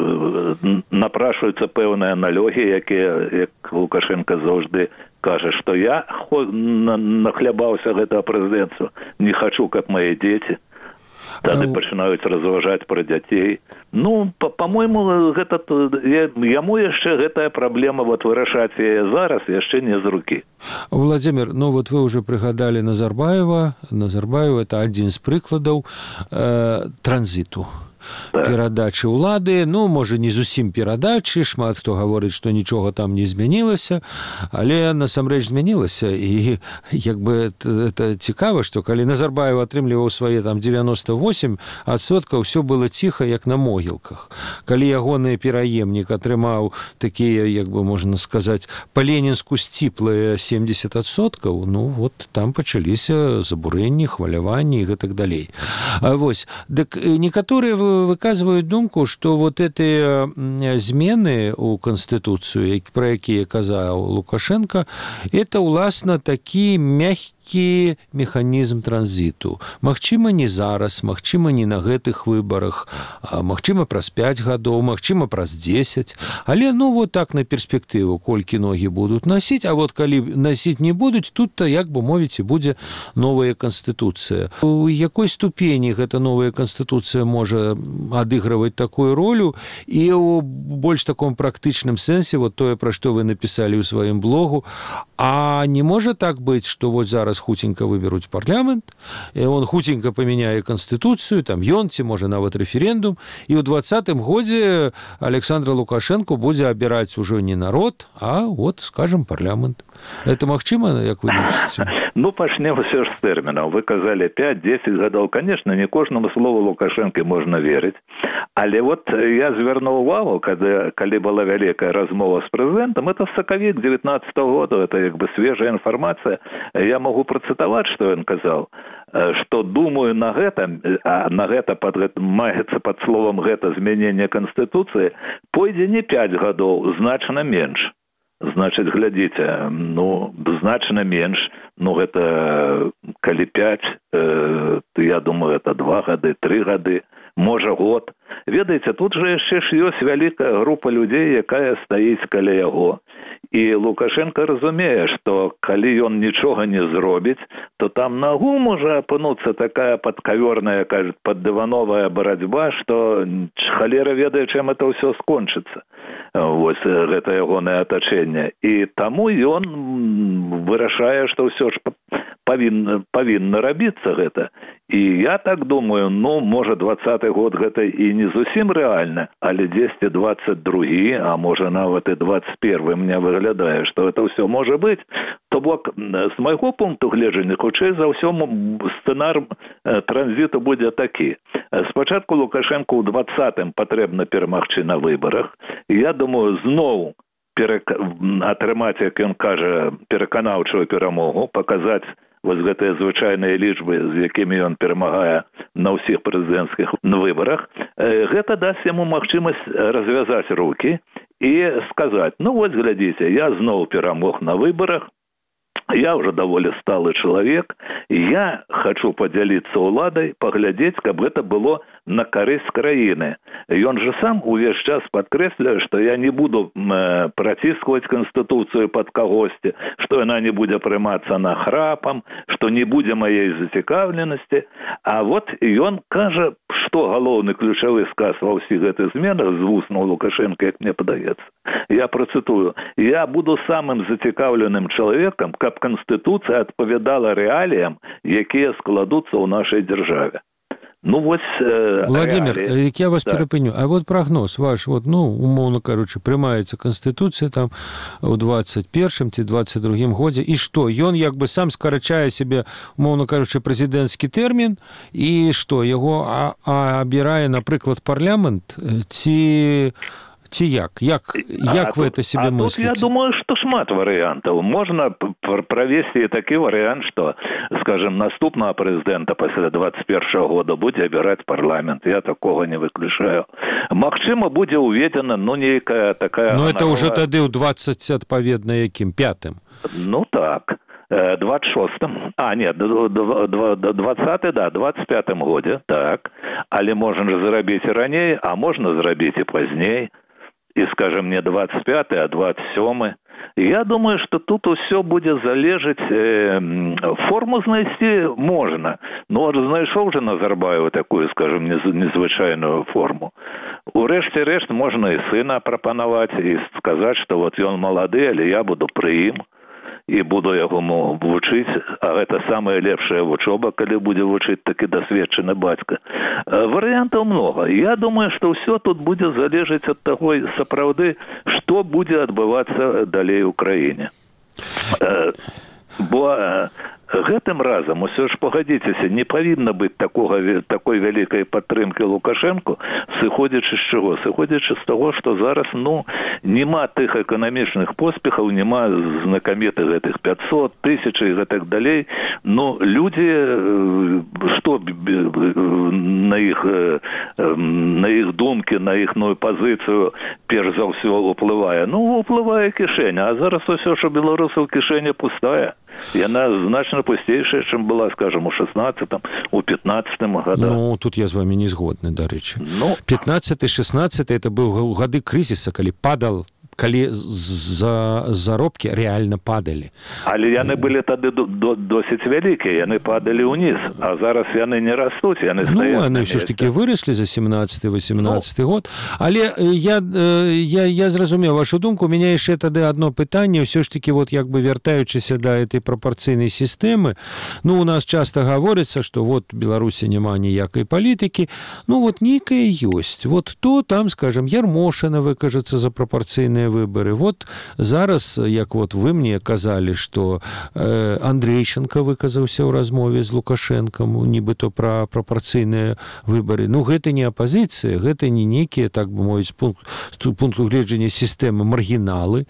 напрашваюцца пэўныя аналогіі, якія, як Лукашенко заўжды кажа, што я нахлябаўся гэтага прэзідэнцтва, не хачу, каб мае дзеці. Тады пачынаюць разважаць пра дзяцей. Ну, па-мойму, гэта, яму яшчэ гэтая праблема вот вырашаць яе зараз яшчэ не з рукі. Владимир, ну вот вы уже прыгадалі Назарбаева. Назарбаева – это адзін з прыкладаў э, транзіту. Так. Перадачы ўлады, ну, можа, не зусім перадачы, шмат хто гаворыць, што нічога там не змянілася, але насамрэч змянілася, і як бы это цікава, што калі Назарбаев атрымліваў свае там девяносто восемь адсоткаў, ўсё было ціха, як на могілках. Калі ягоны пераемнік атрымаў такія, як бы можна сказаць, па-ленінску сціплыя семьдесят адсоткаў, ну, вот там пачаліся забурэнні, хваляванні і гэтак далей. А вось, дык некаторыя выказывают думку, что вот эти змены у Конституцию, про якія казаў Лукашенко, это, уласна, такі мягкі які механізм транзіту. Магчыма, не зараз, магчыма, не на гэтых выбарах, магчыма, праз пяць гадоў, магчыма, праз дзесяць. Але, ну, вот так на перспектыву, колькі ногі будуць насіць, а вот калі насіць не будуць, тут-то, як бы мовіць, і будзе новая канстытуцыя. У якой ступені гэта новая канстытуцыя можа адыгрываць такую ролю, і ў больш таком практычным сэнсе, вот тое, пра што вы напісалі ў сваім блогу, а не можа так быць, што вот зараз хуценька выберуць парламент, і он хуценька памяняе канстытуцыю, там ён ці можа нават рэферэндум, і ў двадцатым годзе Александр Лукашенко будзе абіраць ужо не народ, а вот, скажем, парламент. Это магчыма, як вы лічыце? Ну, пачнем ўсё ж з тэрмінаў. Вы казалі пяць-дзесяць гадоў. Конечно, не кожнаму слову Лукашэнкі можна верыць. Але вот я звярнуў увагу, калі, калі была вялікая размова з прэзідэнтам, это сакавік девятнадцатого года, это як бы свежая інфармацыя. Я могу працытаваць, што ён казаў, што думаю на гэта, а на гэта пад, маецца пад словам гэта змяненне канстытуцыі, пойдзе не пяць гадоў, значна менш. Значыць, глядзіце, ну, значна менш, ну, гэта калі пяць, э, то я думаю, это два гады, тры гады, можа год. Ведаеце, тут жа яшчэ ж ёсць вялікая група людзей, якая стаіць каля яго. І Лукашенко разумее, што калі ён нічога не зробіць, то там нагу можа апынуцца такая падкаверная, кажуть, паддывановая барацьба, што халера ведае, чым это ўсё скончыцца. Вось гэта ягонае атачэнне. І таму ён вырашае, што ўсё ж павінна, павінна рабіцца гэта. І я так думаю, ну, можа, двадцаты год гэта і не зусім рэальна, але дзесьці двадцать другі, а можа, нават і двадцать первый мне выглядае, што это ўсё можа быць. То бок, з майго пункту гледжання, хутчэй за ўсё сцэнар транзіту будзе такі. Спачатку Лукашенко ў двадцатым патрэбна перамагчы на выбарах. І я думаю, зноў перак... атрымаць, як ён кажа, пераканаўчую перамогу, паказаць вось гэтыя звычайныя лічбы, з якімі ён перамагае на ўсіх прэзідэнцкіх выбарах, гэта дасць яму магчымасць развязаць рукі і сказаць, ну вось глядзіце, я зноў перамог на выбарах, я уже даволі сталы чалавек, я хочу падзяліцца ўладай, паглядзець, каб гэта было на карысць краіны. Ён же сам увесь час падкрэсляе, што я не буду э, праціскваць канстытуцыю пад кагосьці, што яна не будзе прымацца нахрапам, што не будзе маей зацікаўленасці. А вот ён кажа, што галоўны ключавы сказ ва ўсіх гэтых зменах з вуснаў Лукашенка, як мне падаецца. Я працытую, я буду самым зацікаўленым чалавекам, каб Конституція адпавядала рэаліям, якія складуцца ў нашай дзяржаве. Ну, вось, э, Владимир, рэалії. як я вас так. перапыню, а вот прогноз ваш, вот, ну, умоўно кажучы, прымаецца Конституцыя там у двадцать первым ці двадцать другім годзе, і што, ён як бы сам скарачае себе, умоўно кажучы, прэзідэнцкі тэрмін, і што, яго а, а, абірае, напрыклад, парламент, ці... Ці як? Як, як а вы тут, это себе а мыслите? Тут я думаю, што шмат варыянтаў. Можна правесці такі варыянт, што, скажем, наступнага прэзідэнта пасля двадцать первого года будзе абіраць парламент. Я такога не выключаю. Магчыма, будзе ўведзена, ну, нейкая такая... Ну, это ўжо тады ў двадцать, адпаведна, якім? Пятым? Ну, так. двадцать шостым. А, нет, двадцатый, да, двадцать пятым годзе, так. Але можна ж зрабіць і раней, а можна зрабіць і пазней. І, скажем, не двадцать пятый, а двадцать сёмы. Я думаю, что тут все будет залежать. Э, форму знайсці можна. Ну, знайшоў же Назарбаева такую, скажем, незвычайную форму. Урэшце рэшт можна і сына прапанаваць, і сказаць, што вот ён малады, але я буду пры ім. І буду яго вучыць, а гэта самая лепшая вучоба, калі будзе вучыць такі дасведчаны бацька. Варыянтаў много. Я думаю, што ўсё тут будзе залежаць ад таго сапраўды, што будзе адбывацца далей у краіне. Бо гэтым разам, усё ж пагадзіцеся, не павінна быць такога, такой вялікай падтрымкі Лукашэнку, сыходзячы з чаго? Сыходзячы з таго, што зараз, ну, нема тых эканамічных поспехаў, нема знакамітых гэтых пятьсот, тысяч і гэтак далей. Ну, людзі, што на іх, на іх думкі, на іхную пазіцыю перш за ўсё уплывае? Ну, уплывае кішэня, а зараз усё, што беларусаў кішэня пустая. Яна значна значна пустейшая, чым была, скажем, у шестнадцатым, у пятнадцатым годах. Ну, тут я з вами не згодны, дарэчы. Ну, пятнадцаты шестнадцаты это быў гады крызіса, калі падал, калі за заробкі рэальна падалі. Але яны былі тады досыць вялікія, яны падалі ўніз, а зараз яны не растуць, яны ну, стаяць. Ну, яны ўсё ж такі выраслі за семнадцаты восемнадцаты ну. год. Але я, я, я зразумеў вашу думку, у мяне яшчэ тады адно пытанне, ўсё ж такі, вот, як бы вяртаючыся да этой прапорцыйнай сістэмы, ну, у нас часта гаворыцца, што вот Беларусі няма ніякай палітыкі, ну, вот нейкая ёсць. Вот то там, скажем, Ярмошына выкажацца за прапорцыйныя выборы. Вот зараз, як вот вы мне казалі, што э, Андрейченко выказаўся ў размове з Лукашэнкам, нібыто пра прапорцыйныя выборы. Ну, гэта не апазіцыя, гэта не нейкія, так бы мовіць, пункт, з пункту гледжання сістэмы маргіналы.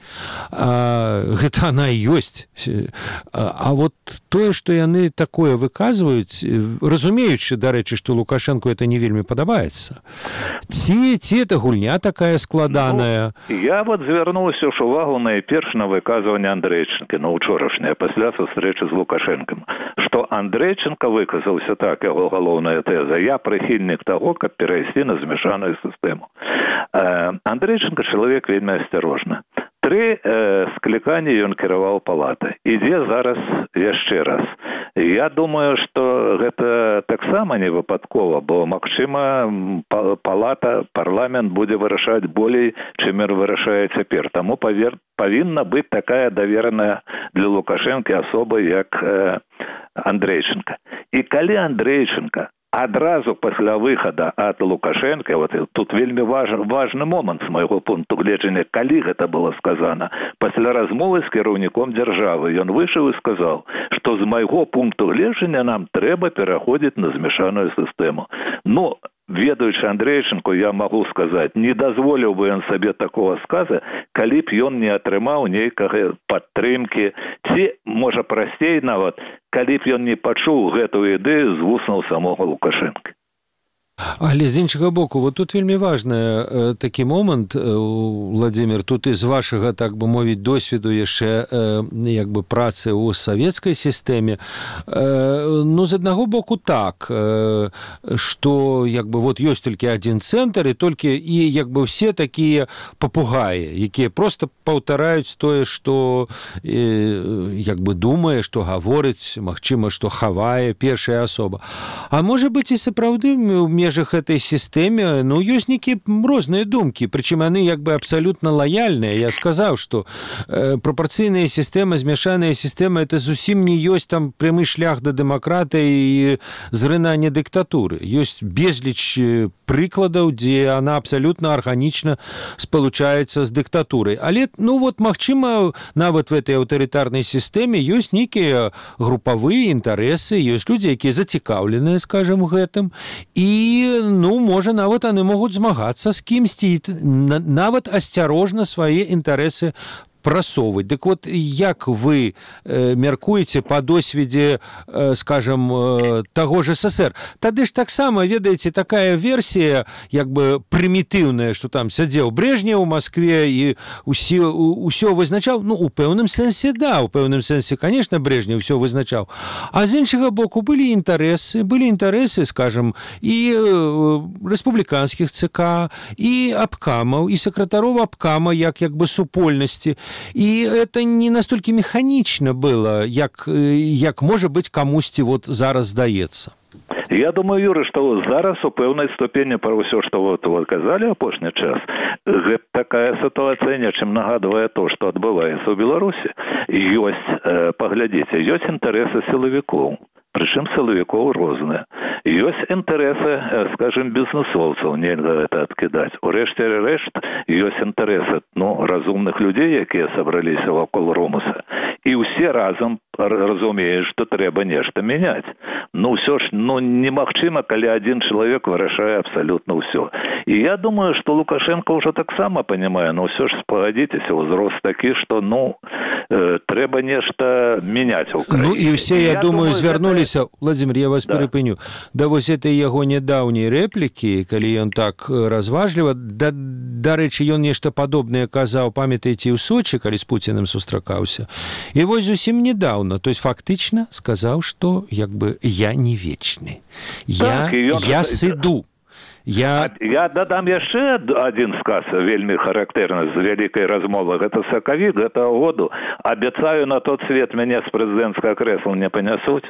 А, гэта она і ёсць. А, а вот тое, што яны такое выказваюць, разумеючы, дарэчы, што Лукашэнку это не вельмі падабаецца. Ці, ці это гульня такая складаная? Ну, я вот звярнуўся ж увагу найперш на выказванне Андрейченко, на ўчорашняе, пасля сустрэчы з Лукашэнкам, што Андрейченко выказаўся так, яго галоўная тэза: я прыхільнік таго, каб перайсці на змяшаную сістэму. Э, Андрейченко чалавек вельмі асцярожны. Тры э, скліканні ён кіраваў палатай. Ідзе зараз яшчэ раз. Я думаю, што гэта таксама не выпадкова, бо, магчыма, палата, парламент будзе вырашаць болей, чым ён вырашае цяпер. Таму павер... павінна быць такая давераная для Лукашэнкі асоба, як э, Андрейченко. І калі Андрейченко адразу пасля выхада ад Лукашэнка, вот тут вельмі важ, важны момант з майго пункту гледжання, калі гэта было сказана, пасля размовы з кіраўніком дзяржавы, ён выйшаў і сказаў, што з майго пункту гледжання нам трэба пераходзіць на змяшаную сістэму. Ну, ведаючы Андрейченко, я магу сказаць, не дазволіў бы ён сабе такого сказа, калі б ён не атрымаў нейкага падтрымкі, ці, можа, прасцей нават, калі б ён не пачуў гэтую ідэю з вуснаў самога Лукашэнка. Але з іншага боку, вот тут вельмі важны э, такі момант, э, Владзімір, тут і з вашага, так бы мовіць, досведу яшчэ э, як бы працы ў савецкай сістэме. Э, ну, з аднаго боку так, э, што як бы вот ёсць толькі адзін цэнтр, і толькі і як бы все такія папугаі, якія проста паўтараюць тое, што э, як бы думае, што гаворыць, магчыма, што хавае першая асоба. А можа быць і сапраўды ў межах этой сістэме, ну, ёсць нейкія розныя думкі, прычым яны як бы абсалютна лаяльныя. Я сказаў, што э, прапорцыйная сістэма, змяшаная сістэма, это зусім не ёсць там прямы шлях да дэмакратыі і зрынання дыктатуры. Ёсць безліч прыкладаў, дзе она абсалютна арганічна спалучаецца з дыктатурай. Але, ну, вот, магчыма, нават в этой аўтарытарнай сістэме ёсць нейкія групавыя інтарэсы, ёсць людзі, якія зацікаўленыя, скажем, гэтым, і ну, можа, нават яны могуць змагацца з кімсьці, нават асцярожна свае інтарэсы прасоўваць. Дык вот як вы э, мяркуеце па досведзе, э, скажем, э, таго ж СССР? Тады ж таксама, ведаеце, такая версія, як бы прымітыўная, што там сядзеў Брежнев у Маскве і ўсё, ўсё вызначаў. Ну, у пэўным сэнсе, да, у пэўным сэнсе, конечно, Брежнев ўсё вызначаў. А з іншага боку, былі інтарэсы, былі інтарэсы, скажем, і э, рэспубліканскіх ЦК, і абкамаў, і сакратароў абкама, як, як бы супольнасці. І это не настолькі механічна было, як, як можа быць камусьці вот зараз здаецца. Я думаю, Юры, што зараз у пэўнай ступені пра ўсё, што вот вы казалі апошні час, гэта такая сітуацыя нечым нагадвае то, што адбываецца ў Беларусі. Ёсць, э, паглядзіце, ёсць інтарэсы сілавікоў. Прычым сілавікоў розныя. Ёсць інтарэсы, скажем, бізнесоўцаў, нельга гэта адкідаць. Урэшце рэшт, ёсць інтарэсы, ну, разумных людзей, якія сабраліся вакол Ромуса. І ўсе разам разумеюць, што трэба нешта мяняць. Ну, ўсё ж, ну, немагчыма, калі адзін чалавек вырашае абсалютна ўсё. І я думаю, што Лукашенко ўжо таксама панімае, ну, ўсё ж спагадзіцеся, ўзрост такі, што, ну, э, трэба нешта мяняць у краіне. Ну, і ўсе, я, я думаю, звярнуліся, гэта... Владзімір, я вас да. перапыню, да вось этой яго нядаўняй рэплікі, калі ён так разважліва, да, дарэчы, ён нешта падобнае казаў, памятаеце, ў Сочы, калі з Пуціным сустракаўся. І вось зусім недаўна, то есть фактычна сказаў, што як бы я не вечны. Я, так, ён... я сыду. Я... я дадам яшчэ адзін сказ вельмі характэрны з вялікай размовы. Гэта сакавік гэтага году. Абяцаю, на тот свет мяне з прэзідэнцкага крэсла не панясуць.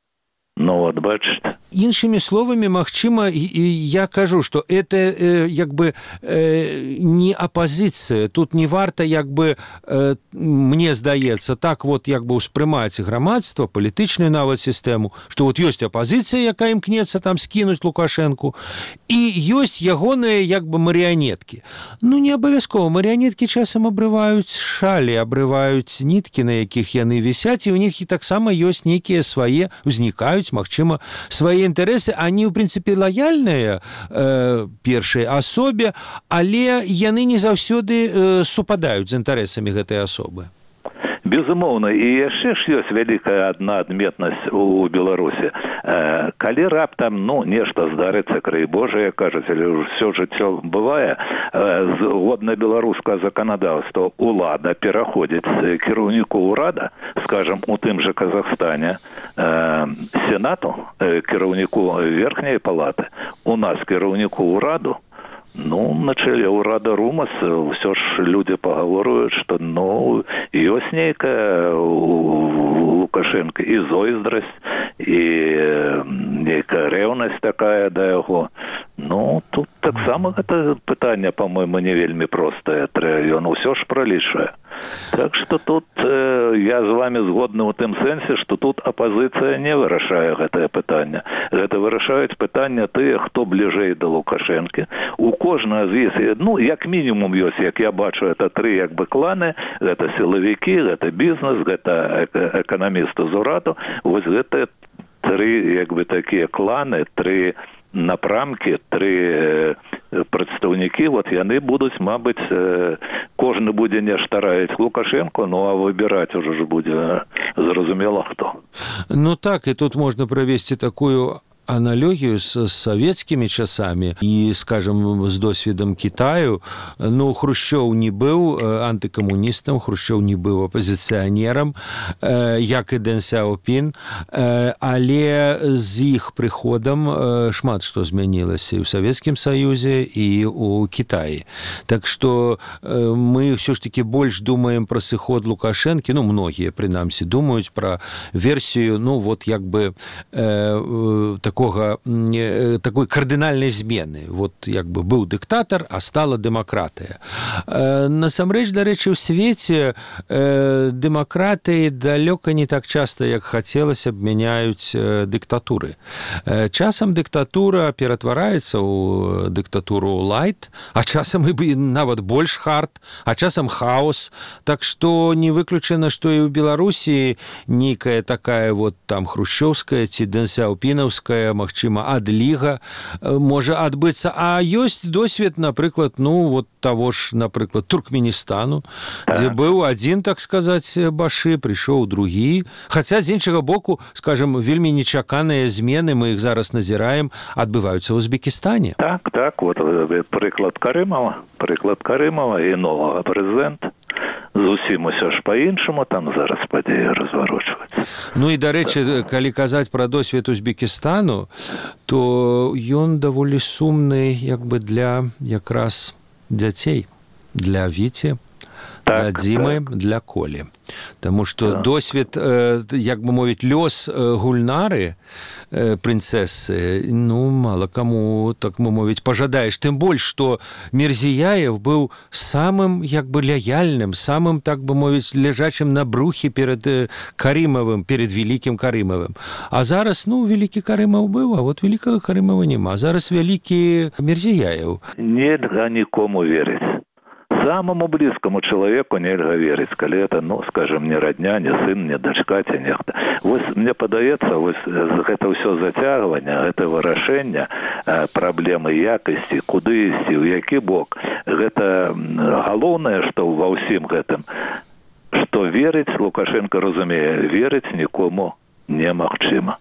Ну вот, бачыце. Іншымі словамі, магчыма, я кажу, што это э, як бы э, не апазіцыя. Тут не варта, як бы, э, мне здаецца, так вот як бы ўспрымаць грамадства, палітычную нават сістэму, што вот ёсць апазіцыя, якая імкнецца там скінуць Лукашэнку, і ёсць ягоныя як бы марыянеткі. Ну, не абавязкова. Марыянеткі часам абрываюць шалі, абрываюць ніткі, на якіх яны вісяць, і ў них і таксама ёсць нейкія свае, узнікаюць, магчыма, свае інтарэсы, они, ў прынцыпе, лаяльныя э, першай асобе, але яны не заўсёды э, супадаюць з інтарэсамі гэтай асобы. Безумоўна, і яшчэ ж ёсць вялікая адна адметнасць у Беларусі. Э, калі раптам, ну, нешта здарыцца, край Божа, кажуць, але ўсё жыццё бывае, э, згодна беларускага заканадаўства улада пераходзіць кіраўніку ўрада, скажам, у тым жа Казахстане, э, сенату, э, кіраўніку верхняй палаты, у нас кіраўніку ўраду. Ну, на чэле ўрада Румас ўсё ж людзі пагаворваюць, што, ну, ёсць нейкая у Лукашэнка і зойздрасць, і нейкая рэўнасць такая да яго. Ну, тут таксама гэта пытанне, па-мойму, не вельмі простае. Ён усё ж пралічвае. Так што тут э, я з вами згодны ў тым сэнсе, што тут апазіцыя не вырашае гэтае пытанне. Гэта вырашаюць пытанне тыя, хто бліжэй да Лукашэнкі. У кожнага з іх, ну, як мінімум ёсць, як я бачу, это тры як бы кланы, гэта сілавікі, гэта бізнес, гэта эканамісты з ураду. Вось гэта тры як бы такія кланы, тры напрамкі, тры прадстаўнікі, вот яны будуць, мабыць, кожны будзе нешта раіць Лукашэнку, ну а выбіраць ужо ж будзе зразумела хто. Ну так, і тут можна правесці такую аналогію з савецкімі часамі і, скажем, з досведам Китаю. Ну, Хрушчоў не быў антыкамуністам, Хрушчоў не быў апазіцыянерам, як і Дэн Сяопін, але з іх прыходам шмат што змянілася і ў Савецкім Саюзе, і ў Кітаі. Так што мы ўсё ж такі больш думаем пра сыход Лукашэнкі, ну, многія, прынамсі, думаюць пра версію, ну, вот, як бы такой такой кардынальнай змены. Вот як бы быў дыктатар, а стала дэмакратыя. Насамрэч, дарэчы, у свеце дэмакратыі далёка не так часта, як хацелася б, мяняюць дыктатуры. Часам дыктатура ператвараецца ў дыктатуру лайт, а часам і нават больш хард, а часам хаос. Так што не выключана, што і ў Беларусі нейкая такая вот там хрушчоўская ці дэнсяопінаўская, магчыма, адліга можа адбыцца. А ёсць досвед, напрыклад, ну, вот таго ж, напрыклад, Туркменістану, дзе быў адзін, так сказаць, башы, прыйшоў другі. Хаця, з іншага боку, скажем, вельмі нечаканыя змены, мы іх зараз назіраем, адбываюцца ў Узбекістане. Так, так, вот прыклад Карымова, прыклад Карымова і новага прэзідэнта. Зусім усё ж па-іншаму там зараз падзеі разварочваюцца. Ну і, дарэчы, калі казаць пра досвед Узбекістану, то ён даволі сумны як бы для якраз дзяцей, для Віці, для Дзімы, так. Для Колі. Таму што так. Досвед, як бы мовіць, лёс Гульнары, прынцэсы, ну, мала каму, так бы мовіць, пажадаеш. Тым больш, што Мірзіяев быў самым, як бы, лаяльным, самым, так бы мовіць, ляжачым на брухе перад Карымавым, перад вялікім Карымавым. А зараз, ну, вялікі Карымаў быў, а вот вялікага Карымава няма. Зараз вялікі Мірзіяев. Нельга нікому верыць. Самому близкому человеку нельга верить, калі это, ну, скажем, не родня, не сын, не дочка, ці нехта. Вось мне падаецца, вось гэта ўсё зацягванне, гэта вырашэнне праблемы якасці, куды ісці, ў які бок. Гэта галоўнае, што ва ўсім гэтым, што верыць, Лукашенко разумее, верыць нікому немагчыма.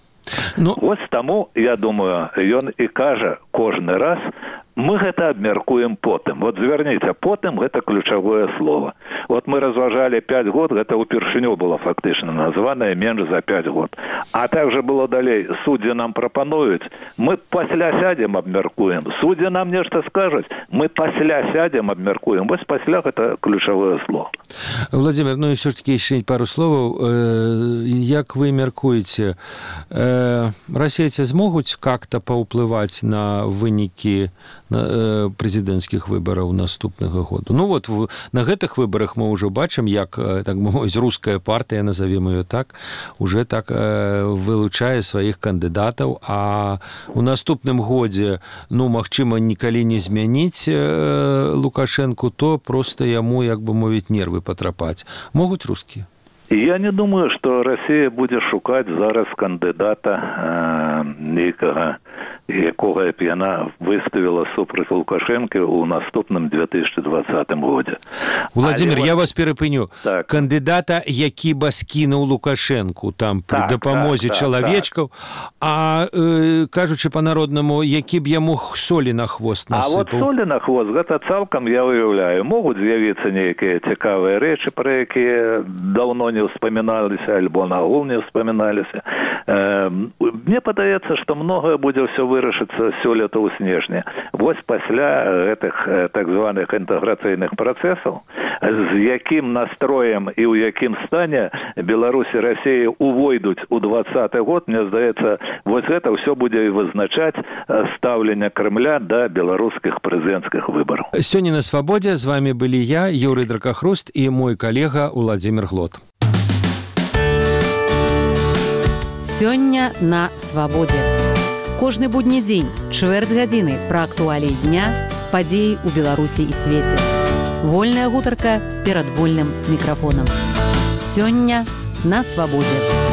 Ну... Вось таму, я думаю, ён і кажа кожны раз, мы гэта абмяркуем потым. Вот звярніце, потым гэта ключавое слово. Вот мы разважалі пяць год, гэта ўпершыню было фактычна названае менш за пяць год. А также было далей, суддзі нам прапануюць, мы пасля сядзем абмяркуем. Суддзі нам нешта скажуць, мы пасля сядзем абмяркуем. Вось пасля гэта ключавое слово. Владимир, ну и все-таки еще пару слов. Як вы мяркуеце, расейцы змогуць как-то паўплываць на вынікі прэзідэнцкіх выбараў наступнага году? Ну вот на гэтых выбарах мы ўжо бачым, як, так мовіць, руская партыя, назовем ее так, уже так вылучае сваіх кандыдатаў, а у наступным годзе, ну, магчыма, нікалі не змяніць Лукашенку, то просто яму, як бы мовіць, нервы патрапаць. Могуць рускія? Я не думаю, что Россия будет шукать зараз кандидата э, некого, якого б яна выставила супраць Лукашенко у наступным две тысячи двадцатым годзе. Владимир, Але... я вас перапыню. Так. Кандидата, які бы скінуў Лукашенку там при так, дапамозе так, чалавечкаў, так. а э, кажучы по-народнаму, які б яму солі на хвост насыпаў. А вот солі на хвост, гэта цалкам я уяўляю. Могуць з'явіцца нейкія цікавыя рэчы, пра якія даўно не вспоминаліся, альбо нагул не вспоминаліся. Э, мне падаецца, што многое будзе ўсё вырашыцца сёлета ў снежні. Вось пасля гэтых так званых інтэграцыйных працэсаў, з якім настроем і ў якім стане Беларусь і Расія увойдуць у двадцаты год, мне здаецца, вось гэта ўсё будзе вызначаць стаўленне Кремля да беларускіх прэзідэнцкіх выбараў. Сёння на Свабодзе з вами былі я, Юрый Дракахруст, і мой калега Владимир Глот. Сёння на Свабодзе. Кожны будні дзень, чвэрць гадзіны пра актуаліі дня, падзеі ў Беларусі і свеце. Вольная гутарка перад вольным мікрафонам. Сёння на Свабодзе.